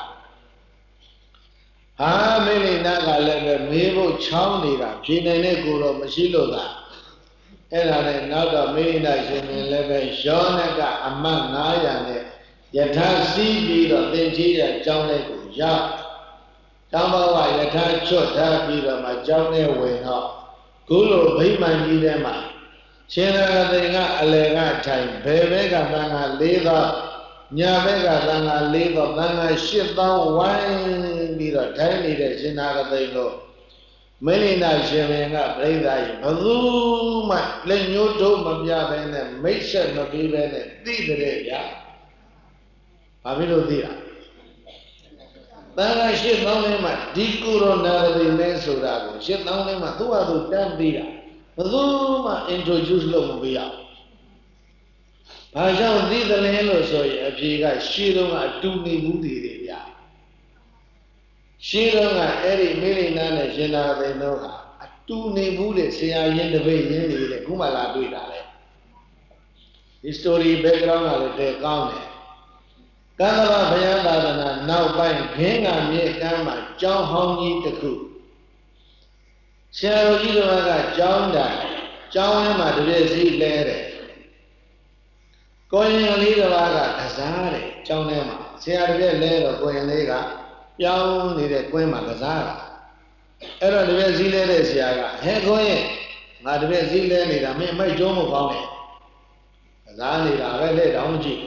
ဟာမေလိန္ဒကလည်းပဲမေးဖို့ချောင်းနေတာဖြေနိုင်တဲ့ကိုယ်တော့မရှိလို့သာအဲ့ဒါနဲ့နောက်တော့မေလိန္ဒရှင်မင်းလည်းပဲယောနကအမတ်ငါးရာနဲ့ယထာစီးပြီးတော့သင်္ချေရကျောင်းလေးကိုရောက်တောင်းဘဝယထာချွတ်ထားပြီးတော့မှကျောင်းထဲဝင်တော့ခုလိုဗိမာန်ကြီးထဲမှာရှင်သာသိင်ကအလယ်ကထိုင်ဘယ်ဘက်ကသံဃာ၄သောညာဘက်ကသံဃာ၄သောသံဃာ၈သောဝိုင်းပြီးတော့ထိုင်နေတဲ့ရှင်သာသိင်တို့မိလိနာရှင်မင်းကပြိဿကြီးဘသူမှလက်ညှိုးထိုးမပြဘဲနဲ့မိတ်ဆက်မပြီးဘဲနဲ့သိတဲ့ဗျာဘာဖြစ်လို့သိတာသံဃာရှစ်သောင်းထဲမှာဒီကိုရိုနာဗိမဲဆိုတာကိုရှစ်သောင်းထဲမှာသူ့ဟာသူတန်းပြီးတာဘယ်သူမှ introduce လုပ်မပေးရဘူး။ဘာကြောင့်သိသလဲလို့ဆိုရင်အဖြေကရှေးတုန်းကအတူနေမှုတွေတွေဗျာ။ရှေးတုန်းကအဲ့ဒီမိလိနာနဲ့ရှင်သာသိန်းတို့ဟာအတူနေမှုတွေဆရာရင်းတပည့်ရင်းတွေလေခုမှလာတွေ့တာလေ။ history background ကလည်းတဲကောင်းတယ်ကန္တဗဘုရားသာသနာနောက်ပိုင်းခင်းကမြေကမ်းမှာကျောင်းဟောင်းကြီးတစ်ခုဆရာတော်ကြီးတော်ကကျောင်းတိုင်ကျောင်းထဲမှာတပြည့်စီလဲတယ်ကိုရင်လေးတော်ကကစားတယ်ကျောင်းထဲမှာဆရာတပြည့်လဲတော့ကိုရင်လေးကပြောင်းနေတဲ့ကွင်းမှာကစားတာအဲ့တော့တပြည့်စီလဲတဲ့ဆရာကဟဲ့ကိုရင်ငါတပြည့်စီလဲနေတာမင်းမိုက်ကျုံးမကောင်းနဲ့က giá này là cái lễ đóng chị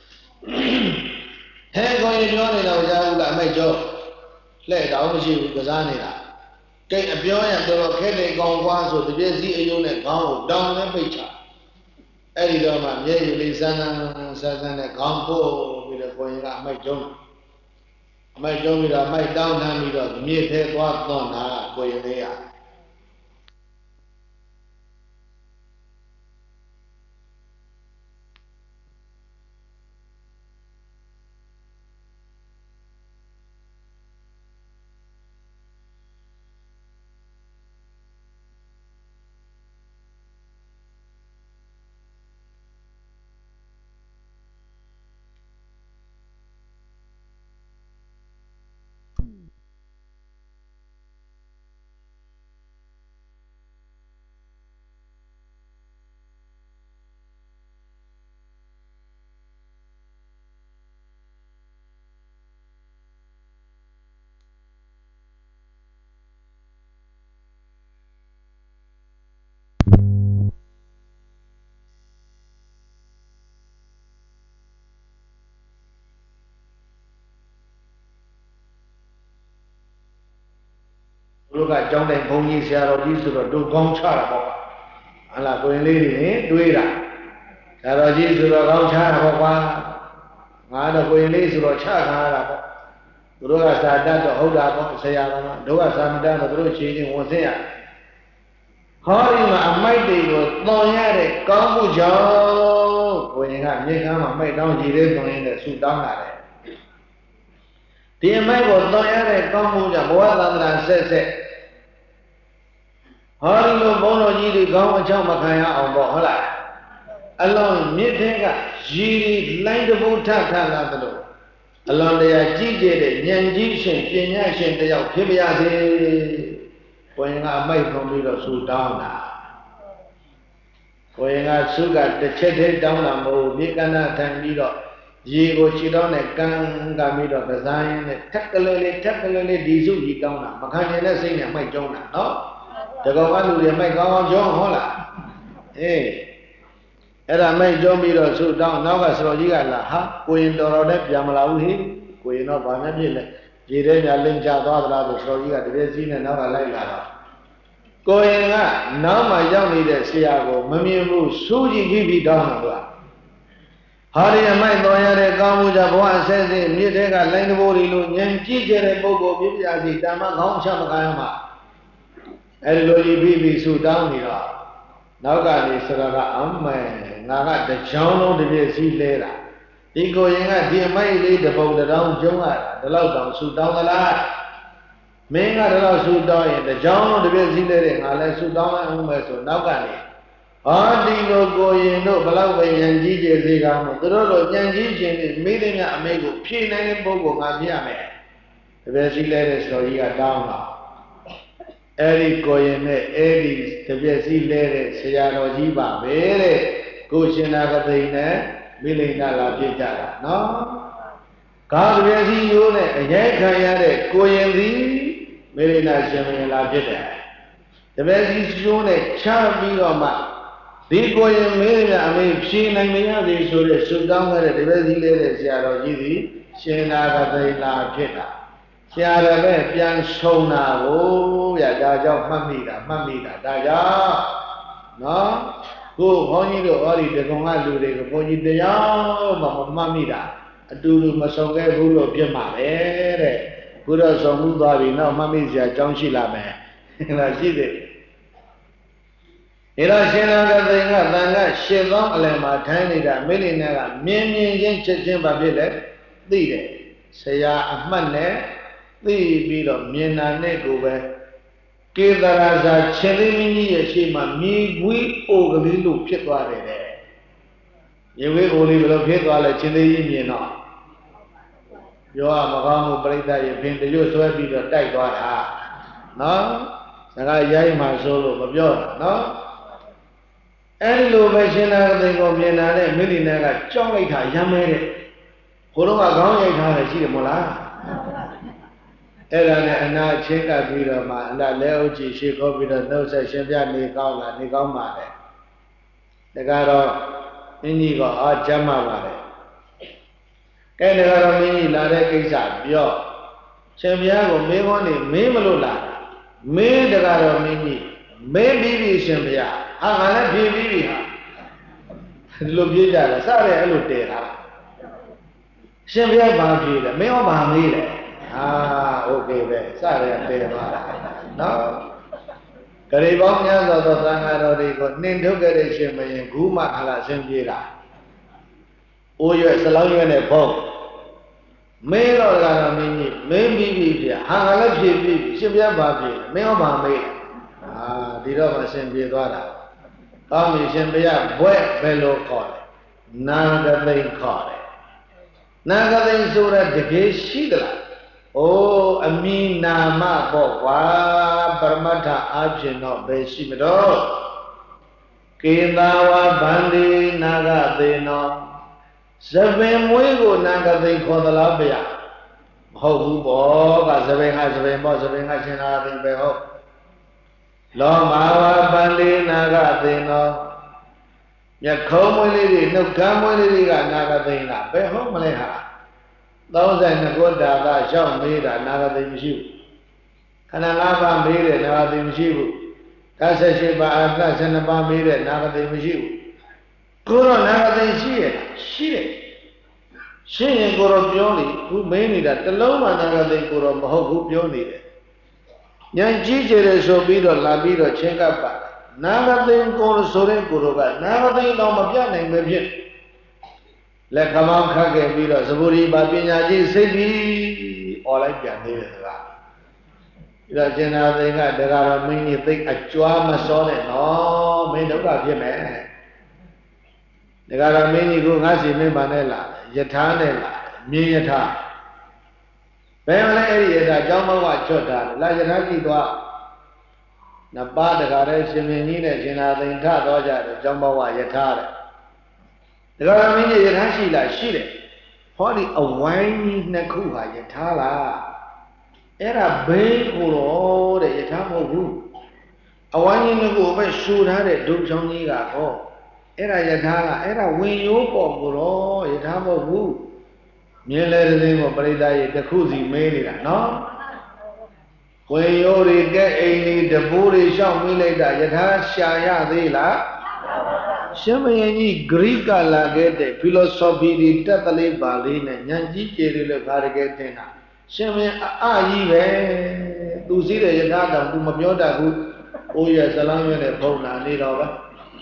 thế coi như nó này nào ra là mày cho lễ đóng chị cái giá này là cái biểu hiện đó cái này con qua rồi thì biết gì yêu này con đóng nó bị chả ai đi đâu mà nhớ đi sang sang sang này con cô bây giờ coi như là mày cho mày cho bây giờ mày đóng nam đi rồi như thế qua toàn là coi như thế à lúc cả trong đền phong nhi xe rồi đi rồi đồ con cha là bao anh là quên đi đi đuôi ra xe rồi đi rồi con cha là bao qua ngã được quên đi rồi cha ngã là bao lúc cả sa đa rồi hậu đa bao xe ya bao lúc cả sa đa rồi lúc chỉ đi muốn xe à khó đi mà mấy đi rồi to nhá để có một chỗ quên ngã như cái mà mấy đau gì đấy còn để sụt đau lại đấy thì mấy bộ to nhá để có một chỗ bố làm là xe xe hỏi luôn bố nó gì đi con ở trong mà khai ông bỏ lại alon biết thế cả gì lấy được bố thà thà là được alon để chỉ để để nhận chỉ xem chuyên nhà xem để học phía bây giờ thì coi ngã mấy không đi được sụt đau nè coi ngã sụt cả để chết hết đau là mồ biết cái nào thành đi rồi gì của chị đó này càng càng đi được cái gì này thắt cái lưỡi thắt cái lưỡi đi giúp gì đau nè mà khai như nó sinh nhà mấy trong nè đó để con ăn được thì mấy con cho họ là, ê, cái là mấy cho bây giờ sụt down, nó cái sợi gì cả là ha, quên đó rồi đấy, giờ mà lâu hi, quên nó bán cái gì này, chỉ để nhà linh cha đó là được sợi gì cả, để gì này nó cái lại là, quên á, nó mà giống như thế xia của, mà mình mua số gì gì bị đau nữa, họ đi mấy tôi nhà để con mua cho bố ăn xe gì, như thế cả lấy nó vô đi luôn, nhưng chỉ cái này bố bố biết là gì, ta mà không sao mà cái mà ai lôi đi bị sụt down đi rồi, nào cái này sờ ra ấm mà ngã cái để cháu nó để gì lấy ra, đi coi những cái gì mấy lấy để bao để down giống à, để lâu down sụt down là, mấy cái để lâu sụt down để cháu nó để gì lấy ra, ngã lại sụt down ông mà sụt nào cái này, ở đi nó coi những nó bao lâu về nhận gì gì gì cả mà, từ đó rồi nhận gì gì này mấy đứa nhà mấy cái phi này bao gồm ngã gì à mẹ, để gì lấy ra sợi gì cả down nào. Eri koyene eri tebesi lere seyaro ji ba be de ko shina ka thai ne milina la phit ja da no ka tebesi yo ne ayai khan ya de koyen thi milina shin mayin la phit da tebesi yo ne cha pi do ma di koyen milina ame phyi nain ma ya de so de su taung ga de tebesi lere seyaro ji thi shina ka thai la phit daဆရာတော်ပဲပြန်ဆုံးတာကိုဗျာဒါကြောင့်မှတ်မိတာမှတ်မိတာဒါကြောင့်နော်ကိုဘုန်းကြီးတို့ဟောဒီတကုံကလူတွေကိုဘုန်းကြီးတရားမှမမှတ်မိတာအတူတူမဆုံးခဲ့ဘူးလို့ပြမှာပဲတဲ့ဘုရားဆုံးမှုသွားပြီနောက်မှတ်မိစရာအကြောင်းရှိလာမယ်ဒါရှိတယ်ဒီတော့ရှင်တော်ကသိင်္ဂသံဃာရှင်းသောအလယ်မှာထိုင်နေတာမိလိနဲ့ကမြင်မြင်ချင်းချက်ချင်းပါဖြစ်တယ်သိတယ်ဆရာအမှတ်နဲ့သိပြီးတော့မြင်တာနဲ့ကိုပဲကေသရာဇာချင်းလေးမင်းကြီးရဲ့ရှေ့မှာမြေခွေးအိုကလေးလို့ဖြစ်သွားတယ်တဲ့မြေခွေးအိုလေးဘယ်လိုဖြစ်သွားလဲချင်းလေးကြီးမြင်တော့ပြောရမကောင်းဘူးပြိဿရဲ့ဖင်တရွတ်ဆွဲပြီးတော့တိုက်သွားတာနော်စကားရိုက်မှဆိုလို့မပြောတာနော်အဲ့ဒီလိုပဲရှင်သာသိကိုမြင်တာနဲ့မိလိနာကကြောက်လိုက်တာရမ်းမဲတဲ့ကိုတော့ကခေါင်းရိုက်ထားတယ်ရှိတယ်မဟုတ်လားအဲ့ဒါနဲ့အနာချင်းကပ်ပြီးတော့မှအနာလဲဥကြည့်ရှိခေါ်ပြီးတော့နှုတ်ဆက်ရှင်ပြနေကောင်းလားနေကောင်းပါလေဒါကတော့ Mini got a Jamma. Can never mini la Kisa, Bio. Champiago may one in Memalula. May the Garo Mini. Maybe Champia. I like baby. Look at sorry, I look there. Champia Bambi, may or Bambi. Ah, okay, sorry, I tell you. No. Karibanya the Tangaro, but Nindo Garation may Guma Hala Champia. Oh, yes, allow you in a boat. May or Garamini, maybe Hangala Baby, Champia Bambi, may or Bambi. Ah, the Roma Champia. Tommy Champia, wet bellow call it. Naga they call it. Naga they so that the gay shidla. Oh, a mean nama bowa, Parmata Abshin of Beshimido. Kindawa Bandi Naga they know. Seven Wigo Naga they call the Labia. Ho, Boga, Seven has been Bossing Hashina in Beho. Loma Bandi Naga they know. Yet come lady, no come lady got Naga they know. Beho Maleha. Those and the good that shall made a Naga the Mishu. And a lava made it Naga the Mishu. Kasashiba Atlas and a bar made it Naga the Mishu. Guru Naga the Shia, she. She and Guru Pioli, who made it at the Loma Naga the Guru Maho Pioli. Young Gigi so be the Labido check up. Naga the Guru Sore Guruga, Naga the Loma Pian with him. Let come on, Kage, Vida, Zaburi, Babina, City, all I can do is that. Rajana, they got there are many things a chuama son and no, made of him, man. There are many who has in Manila, Yatanella, Miata. Family area, Jama Chota, Lajanaki Dwa. Nabada Garesh, Minina, Jina, the entire Doja, Jamba Yatara. The government is Hashila, Shile. Holly a whiny Nakuha, Yatala. Era Bay or the Yatamo Wu. A whiny Naku, but should have it, do some nigga. Oh, Era Yatala, Era Winyo Poguro, Yatamo Wu. Near the name of Breda, the Kuzi made it, no? When you get any the booty shall me later, Yata Shaya de la. Shamayani Greek lagate, philosophy, Tatali Balin, Yanji Keril Vargatena. Shamay Aye, to see the Yagata, to Mabioda, who, oh yes, along with a pona, need over.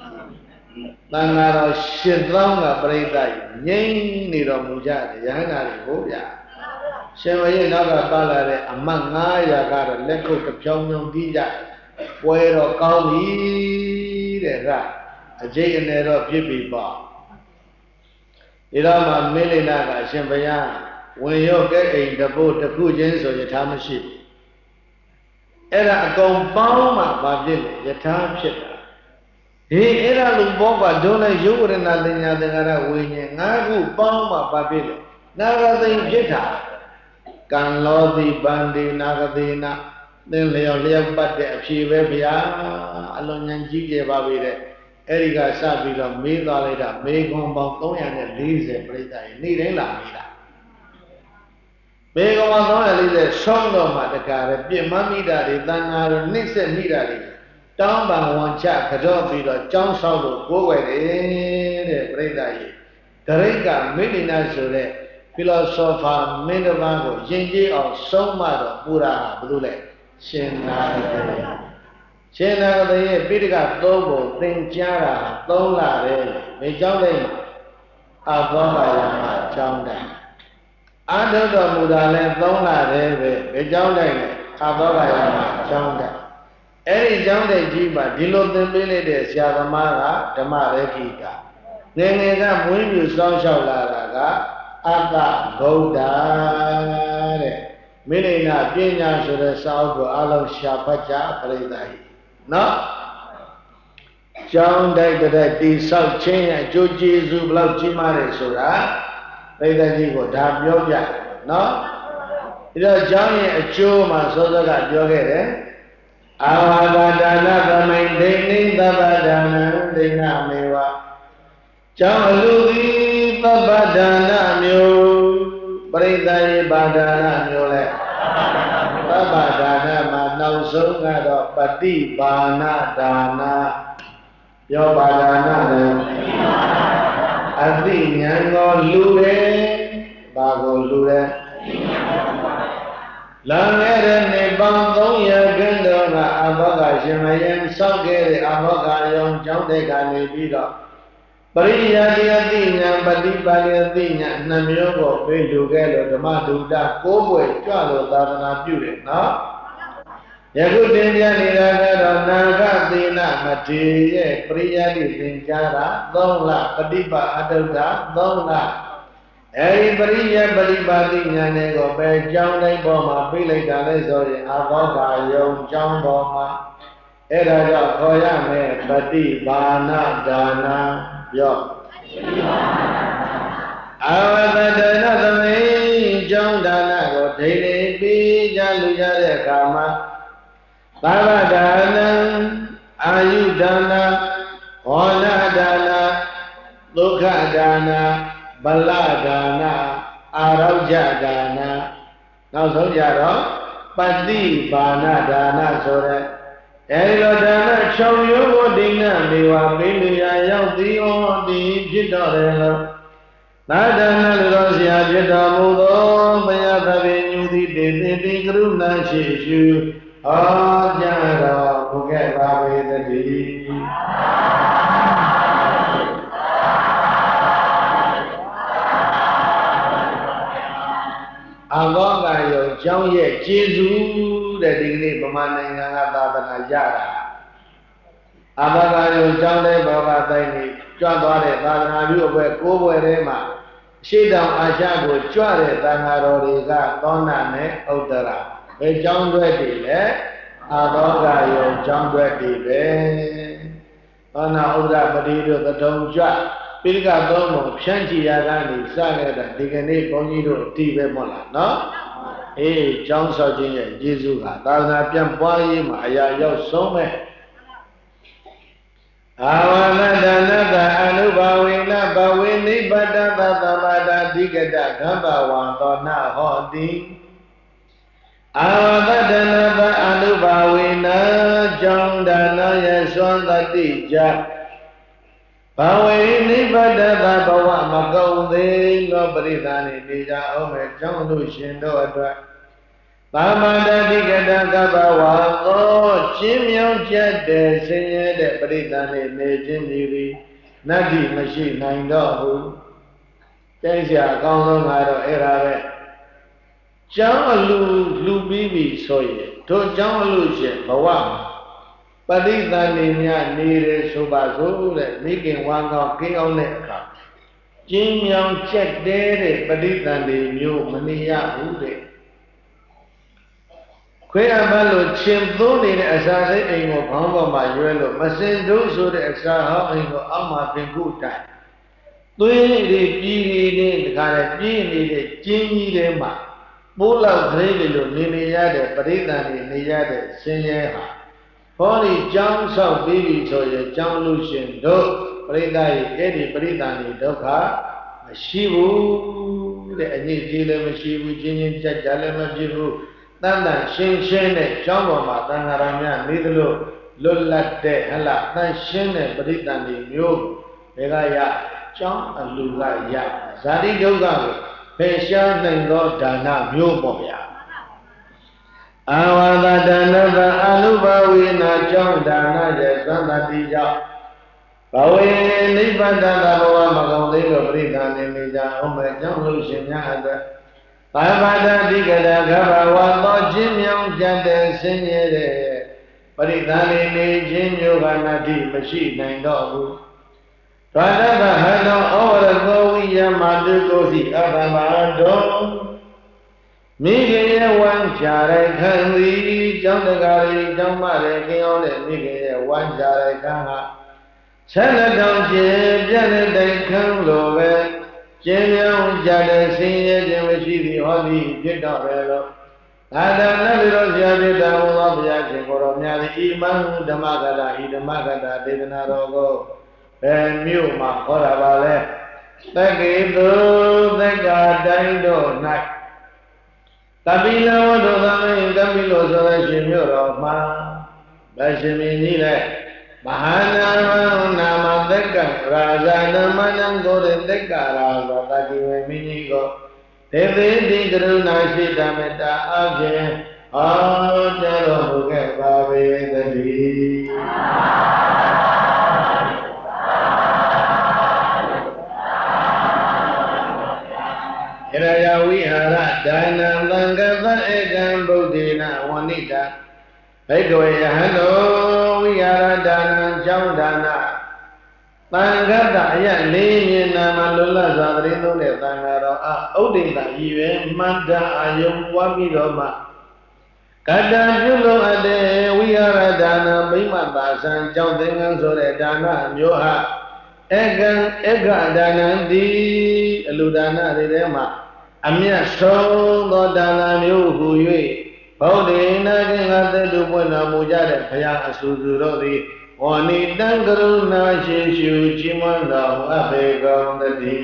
Nangara Shidranga Breda, Yang Niro Muja, Yana Boya. Shamay Naga Balare, among Aya got a leco of Pyongyang Dija, where or Kauli, the rat. A jay and error of Jippy Bar. Irama Milinaga, Shembayan, when you get in the boat, the Kujins or your time ship. Era a compound, my village, your time ship. He era Lumboba, don't let you and nothing other winning. Nagu Bama, my village. Naga the Jetta. Can Lodi Bandi Nagadina. Then Leo Leo but the Shivabia, Alon and Gigi Babi. Erica Sabila, Mila, Megum Bong, and Lisa, Brita, needing La Mila. Megum Lisa, Shondo Mataka, Be Mammy Daddy, Dana, Nixon Midadi, down by one chap, Kadofi, John Solo, go away, Brita, Tareka, Milina Sule, Philosopher, Mendovago, Jinji, or Soma, Pura, Blue, Shin. Chena the Pitica Dobo, Think Jara, Dola, Majole, Aboma, Jonda. Under the Mudale, Dola, Majole, Aboma, Jonda. Any Jonda Jiba, Dilo the Village, Yamara, Tamareka. Then I win you Sonshala, Aga, Goda, Milena, Pina to the south of Alam Shapacha, Paradise. No? John died that the South Chain and Joji Zubla Chimare Sura, Veda Jigo, Dam Yoga. No? It was Johnny a Chuma, so that Yoga. Avadana, the maintaining the Badana, the Namewa. ကျောင်းအလူသည်သဗ္ဗဒါနမျိုးပရိသတ်ဘာဒါနမျိုးလဲသဗ္ဗဒါနမှာနောက်ဆုံးကတော့ပฏิဘာနဒါနပြောပါဒါနလည်းအသိဉာဏ်ကိုလူတယ်ဘာကိုလူတယ်လမ်းခဲ့တဲ့နေပေါင်းသုံးရာခန့်တော့ကအဘောကရှင်မယံဆောက်ခဲ့တဲ့အဘောကယုံကျောင်းတဲ့ကနေပြီးတော့ပရိယာတိအသိဉာဏ်ပฏิပါယအသိဉာဏ်နှမျိုးကိုပေးလူခဲ့လို့ဓမ္မဒုတာကိုးပွေကြွလို့သာသနာပြုတယ်နော်ယခုတင်ပြနေတာကတော့နာဂသေနမထေရဲ့ပရိယာတိသင်ကြားတာသုံးလပฏิပါအတုဒ္ဓသုံးလအဲဒီပရိယပရိပါတိဉာဏ်တွေကိုပဲကျောင်းတိုင်းပေါ်မှာပြေးလိုက်တာလဲဆိုရင်အဘောကယုံကျောင်းပေါ်မှာအဲ့ဒါကြောင့်ခေါ်ရမယ်ပฏิဘာနဒါနပြောအဝတ္တဒနသမိကျောင်းဒါနကိုဒိဋ္ဌိပြီးကြလူကြတဲ့အခါမှာသဗ္ဗဒါနအာယုဒါနဟောနာဒါနဒုက္ခဒါနဗလဒါနအာရောဂ္ဂဒါနနောက်ဆုံးကြတော့ပฏิဘာနဒါနဆိုတဲ့အဲဒီလိုဒါန၆မျိုးကိုဒိဋ္ဌိမေဝပိလူရာရောက်သည်ဟောသည်ဖြစ်တော်တယ်လို့သာဒါနလူတော်ဆရာဖြစ်တော်မူသောဘုရားသခင်ညူသည်တေတေတိကရုဏာရှိရှုဟောကြားတော်မူခဲ့ပါပေတည်းအဘောကယုံကျောင်းရဲ့ကျေးဇူးတဲ့ဒီကနေ့ဗမာနိုင်ငံကသာသနာရတာအဘောကယုံကျောင်းတဲ့ဘောကတိုင်းနေကြွသွားတဲ့သာသနာပြုအဖွဲ့ကိုးဘွယ်ထဲမှာရှေ့တောင်အာရှကိုကြွတဲ့သံဃာတော်တွေကသောနာနဲ့ဥဒ္ဒရာဘယ်ကျောင်းတွဲတည်လဲအဘောကယုံကျောင်းတွဲတည်ပဲသောနာဥဒ္ဒရာပတိတို့သတုံကြွပိဋကသုံးပုံဖြန့်ချီရကနေစခဲ့တာဒီကနေ့ဘုန်းကြီးတို့အတိပဲမဟုတ်လားနော်အေးကျောင်းဆောက်ခြင်းရဲ့ကျေးဇူးကသာသနာပြန်ပွားရေးမှာအရာရောက်ဆုံးပဲအာဝနဒနတအနုဘဝေနဘဝေနိဗ္ဗတသသမ္မာဒတိကတကမ္ဘဝံသောနဟောတိအာဝဒနတအနုဘဝေနကျောင်းဒါနရဲ့စွမ်းတတိကြဘဝေနိဗ္ဗတသဘဝမကုံသေးသောပရိသတ်နေနေကြအောင်မဲ့ကျောင်းတို့ရှင်တို့အတွက်သမ္မာဒတိကတကဗ္ဗဝါသောချင်းမြောင်ကျက်တဲ့ဆင်းရဲတဲ့ပရိသတ်နေနေခြင်းဒီသည်နတ္တိမရှိနိုင်တော့ဘူးကျိုးစရာအကောင်းဆုံးကတော့အဲ့ဒါပဲကျောင်းအလူလူပြီးပြီဆိုရင်တို့ကျောင်းအလူရှင်ဘဝမှာပရိသတ်နေများနေရဆိုပါစို့တဲ့မိခင်ဝမ်းကောင်းကိန်းအောင်တဲ့အခါကျင်းမြောင်ကျက်တဲ့ပရိသတ်နေမျိုးမနေရဘူးတဲ့ခွေးအပတ်လို့ချင်းသုံးနေတဲ့အစာစိတ်အိမ်ကိုခေါင်းပေါ်မှာရွဲလို့မစင်တို့ဆိုတဲ့အစာဟောင်းအိမ်ကိုအောက်မှာပင်ခုတိုင်သွေးတွေပြည်နေနဲ့တခါလေပြင်းနေတဲ့ကျင်းကြီးထဲမှာပိုးလောက်ကလေးတွေလို့နေနေရတဲ့ပရိသတ်နေနေရတဲ့ဆင်းရဲဟာဟောဒီကျောင်းဆောက်ပြီးပြီဆိုရင်ကျောင်းလူရှင်တို့ပရိသတ်ရဲ့အဲ့ဒီပရိသတ်နေဒုက္ခမရှိဘူးတဲ့အညစ်အကြေးလည်းမရှိဘူးချင်းချင်းကြက်ကြလည်းမဖြစ်ဘူးတန်တန်ရှင်းရှင်းနဲ့ကျောင်းပေါ်မှာသံဃာတော်များနေသလိုလွတ်လပ်တဲ့ဟလာတန်ရှင်းတဲ့ပရိသတ်နေမျိုးတွေကရကျောင်းအလူကရဇာတိဒုက္ခကိုဖယ်ရှားနိုင်သောဒါနမျိုးပေါ့ဗျာအာဝါဒဒါနသအနုဘဝေနာကျောင်းဒါနရဲ့သံတတိကြောင့်ဘဝေနိဗ္ဗာန်တဘဝမကောင်းသေးလို့ပြိဿာနေနေကြအောင်မဲ့ကျောင်းလို့ရှင်များအတွက်ဘာဝတတိကတကဘဝသောခြင်းမြောင်ကြတဲ့ဆင်းရဲတဲ့ပရိသတ်နေနေခြင်းမျိုးကနတ္တိမရှိနိုင်တော့ဘူးဒွါတဘဟတောဩဝရကောဝိယမတုကိုစီအပ္ပမတောမိခင်ရဲ့ဝမ်းချတဲ့ခံသည်ကျောင်းတကာရီကျောင်းမတဲ့ခင်အောင်တဲ့မိခင်ရဲ့ဝမ်းချတဲ့ခံဟာဆက်လက်တောင်ကျပြည့်တဲ့တိုင်ခံလိုပဲကျင်းမြောင်ကြတဲ့ဆင်းရဲခြင်းမရှိသည်ဟောသည်ဖြစ်တော့ပဲလို့သာသနာ့လူတော်ဆရာဖြစ်တော်မူသောဘုရားရှင်ကိုယ်တော်များသည်ဣမံဓမ္မကတာဤဓမ္မကတာဒေသနာတော်ကိုဘမြို့မှာဟောတာပါလဲသက္ကေတုသက္ကာတိုင်းတို့၌ကပိလဝတ္တသမင်းကပိလို့ဆိုတဲ့ရှင်မြို့တော်မှာဗရှင်မင်းကြီးလည်းမဟာနာမနာမသက္ကရာဇာနမနံကိုရသက္ကရာဇာတတိဝေမင်းကြီးကိုဒေဝိတိကရုဏာရှိတမေတ္တာအဖြင့်ဟောကြားတော်မူခဲ့ပါပေသတည်းရယဝိဟာရဒါနံသံဃသဧကံဗုဒ္ဓေနဝဏိတာဘိက္ခဝေယဟံတောဝိဟာရဒါနံကျောင်းဒါနသံဃတအယလေးမြင်နာမလွတ်လပ်စွာတရင်သုံးတဲ့သံဃာတော်အားဥဒိတရည်ရွယ်မှန်တန်အာယုံပွားပြီးတော့မှကတ္တပြုလို့အပ်တဲ့ဝိဟာရဒါနံမိမ္မပါဇံကျောင်းသင်္ကန်းဆိုတဲ့ဒါနမျိုးဟာဧကံဧကဒါနံတိအလူဒါနတွေထဲမှာအမြတ်ဆုံးသောဒါနမျိုးဟူ၍ဗုဒ္ဓေနာကင်္ဂသတ္တုပွင့်တော်မူကြတဲ့ဘုရားအဆူဆူတို့သည်ဝဏိတံကရုဏာရှိရှုကြီးမွန်းတော်အဘေကောတတိ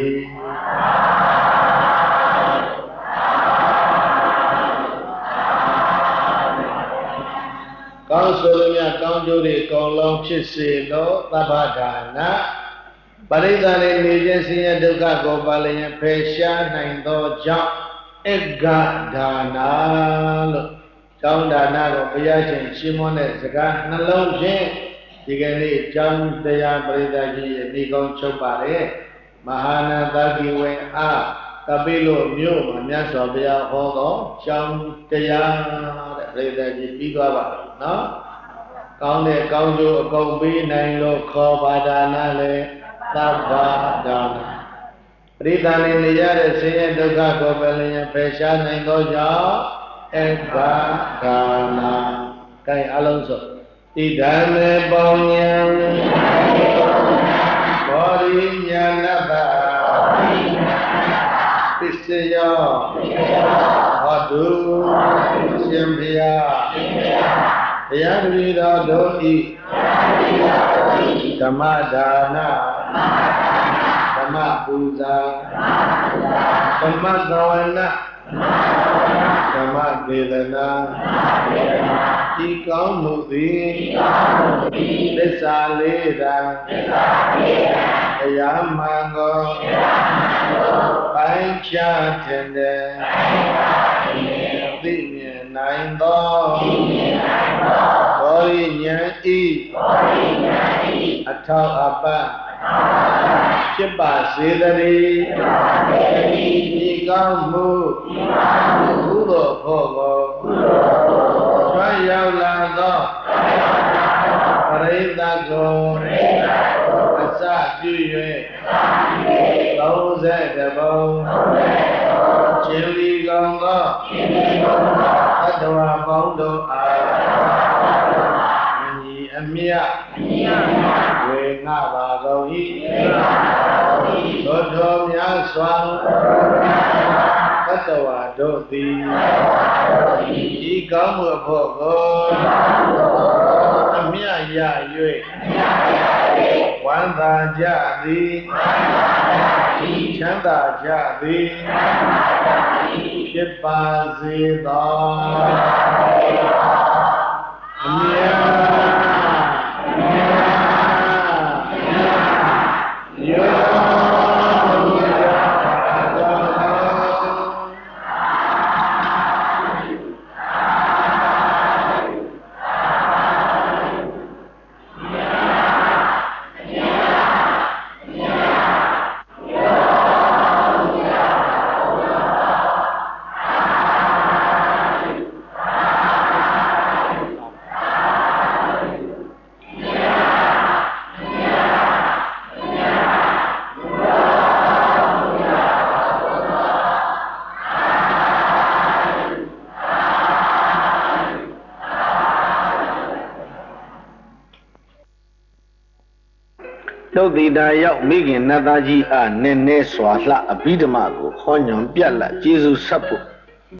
ကောင်းဆိုလို့များကောင်းကျိုးတွေကောင်းလုံးဖြစ်စေလို့သဗ္ဗဒါနပရိသတ်လေးနေခြင်းဆင်းရဲဒုက္ခကိုပါလျင်ဖယ်ရှားနိုင်သောကြောင့်ဧကဒါနာလို့ကျောင်းဒါနကိုဘုရားရှင်ရှင်းမွန်းတဲ့စကားနှလုံးဖြင့်ဒီကနေ့ကျောင်းတရားပရိသတ်ကြီးရဲ့ဤကောင်းချုပ်ပါလေမဟာနာသကိဝေအားကပိလို့မြို့မှာမြတ်စွာဘုရားဟောသောကျောင်းတရားတဲ့ပရိသတ်ကြီးပြီးသွားပါပြီနော်ကောင်းတဲ့ကောင်းကျိုးအကုန်ပေးနိုင်လို့ခေါ်ပါဒါနလေသဗ္ဗဒါနပရိသတ်လေးနေရတဲ့ဆင်းရဲဒုက္ခကိုပဲလျင်ဖယ်ရှားနိုင်သောကြောင့်ဧကဒါနာကဲအလုံးစုံတိဓမ္မေပေါဉ္ဉံဘောရိညာဏတပစ္စယောဟောတုရှင်ဘုရားဘုရားတပည့်တော်တို့ဤဓမ္မဒါနဓမ္မပူဇာဓမ္မသဝနာဓမ္မဒေသနာဤကောင်းမှုသည်သစ္စာလေးရာတရားမှန်ကိုပိုင်းခြားခြင်းတဲ့သိမြင်နိုင်သောဘောရိညာဤအထောက်အပံ့ဖြစ်ပါစေတည်းဤကောင်းမှုကုသိုလ်ဖို့ကိုကျွမ်းရောက်လာသောပရိသတ်ကိုအစပြု၍သုံးဆယ်တပုံခြင်းလီကောင်သောသတ္တဝါပေါင်းတို့အားအညီအမြတ်ဝေငှပါကုန်၏သို့သောများစွာသတ္တဝါတို့သည်ဤကောင်းမှုဖို့ကိုအမြတ်ရ၍ဝမ်းသာကြသည်ချမ်းသာကြသည်ဖြစ်ပါစေသောအမြတ်သုတ်တိတာရောက်မိခင်နတ်သားကြီးအားနည်းနည်းစွာလှအဘိဓမ္မာကိုဟောညွန်ပြတ်လက်ကျေးဇူးဆက်ဖို့